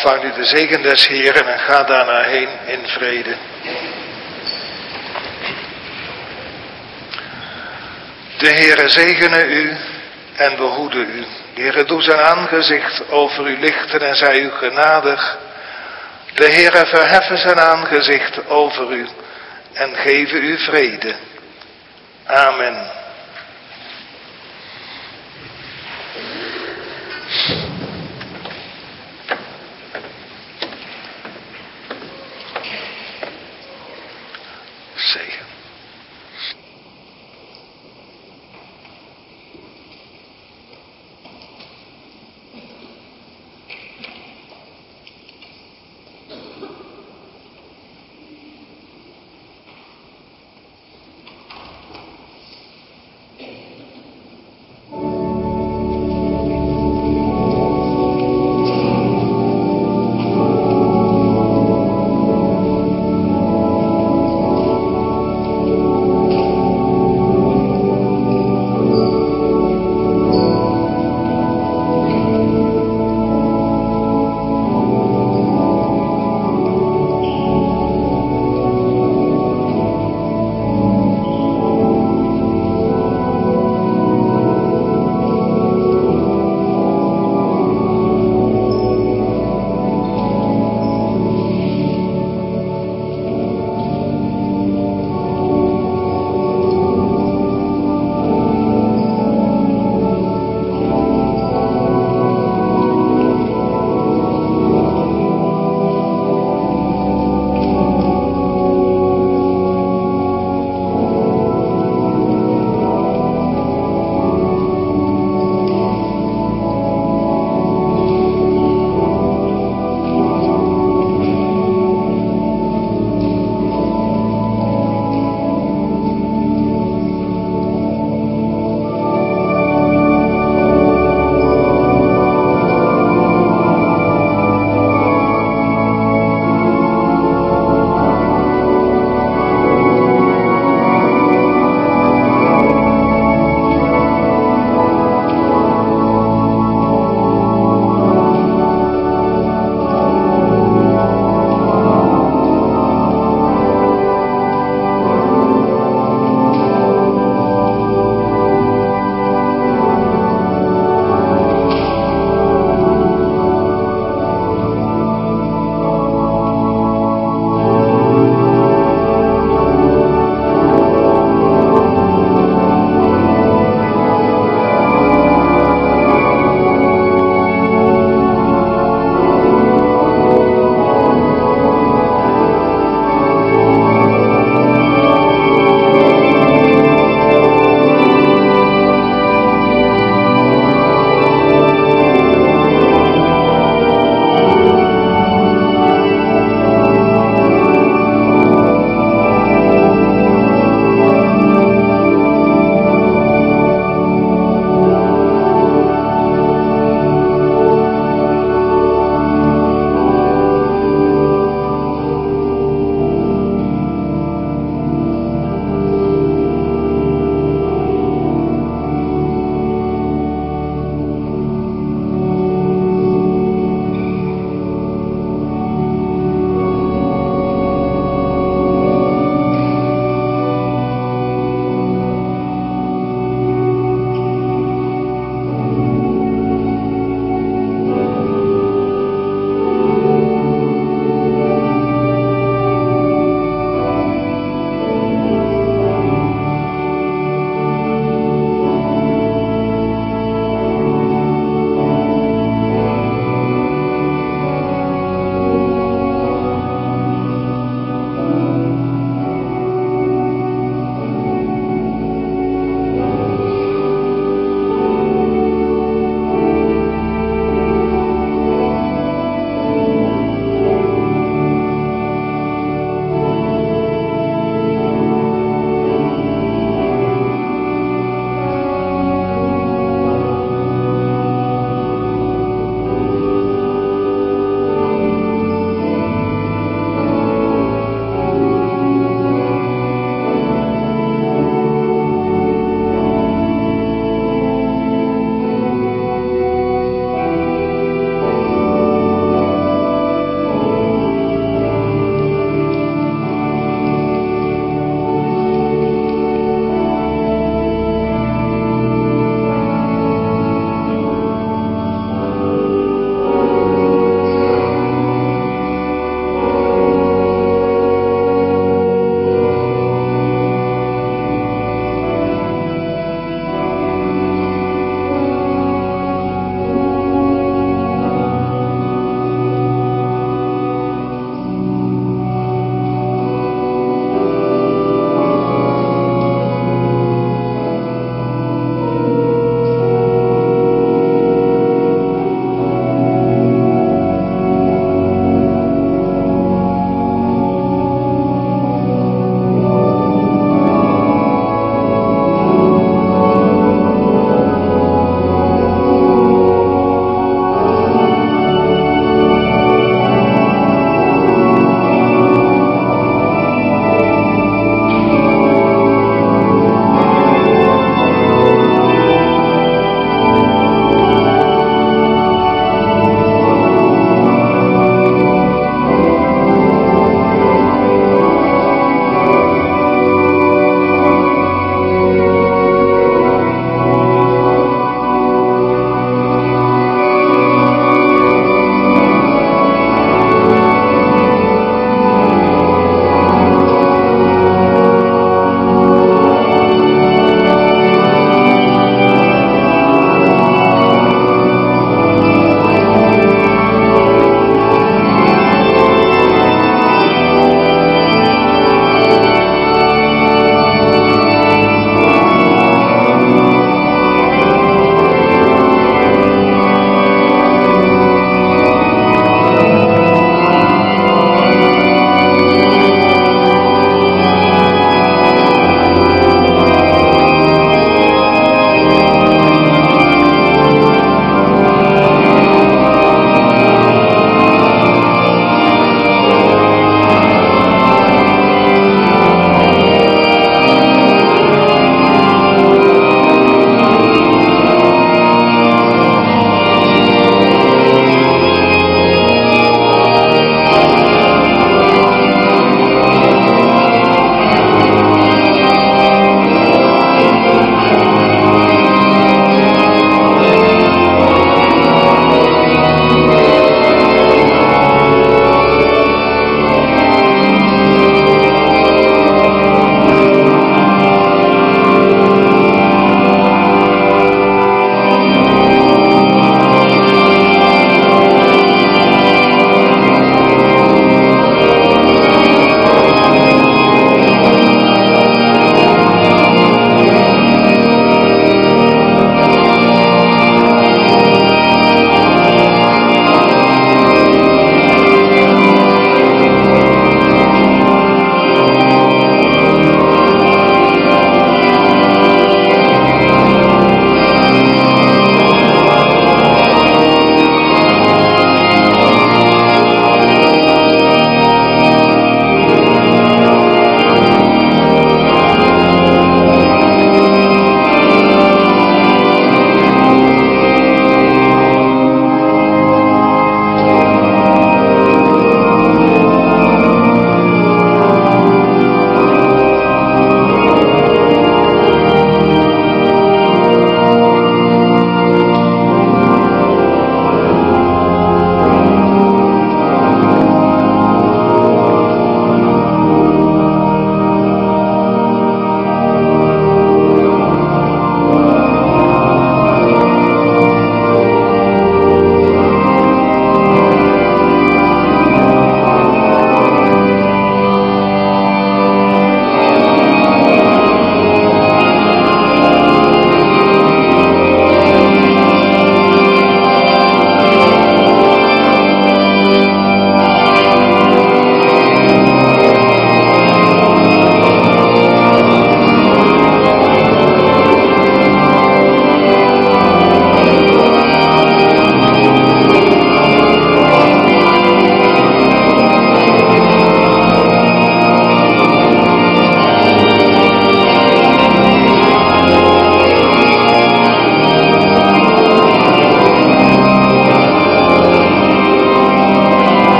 [SPEAKER 1] ontvang nu de zegen des Heeren en ga daarna heen in vrede. De Heere zegene u en behoede u. De Heere doe zijn aangezicht over u lichten en zij u genadig. De Heere verheffen zijn aangezicht over u en geven u vrede. Amen.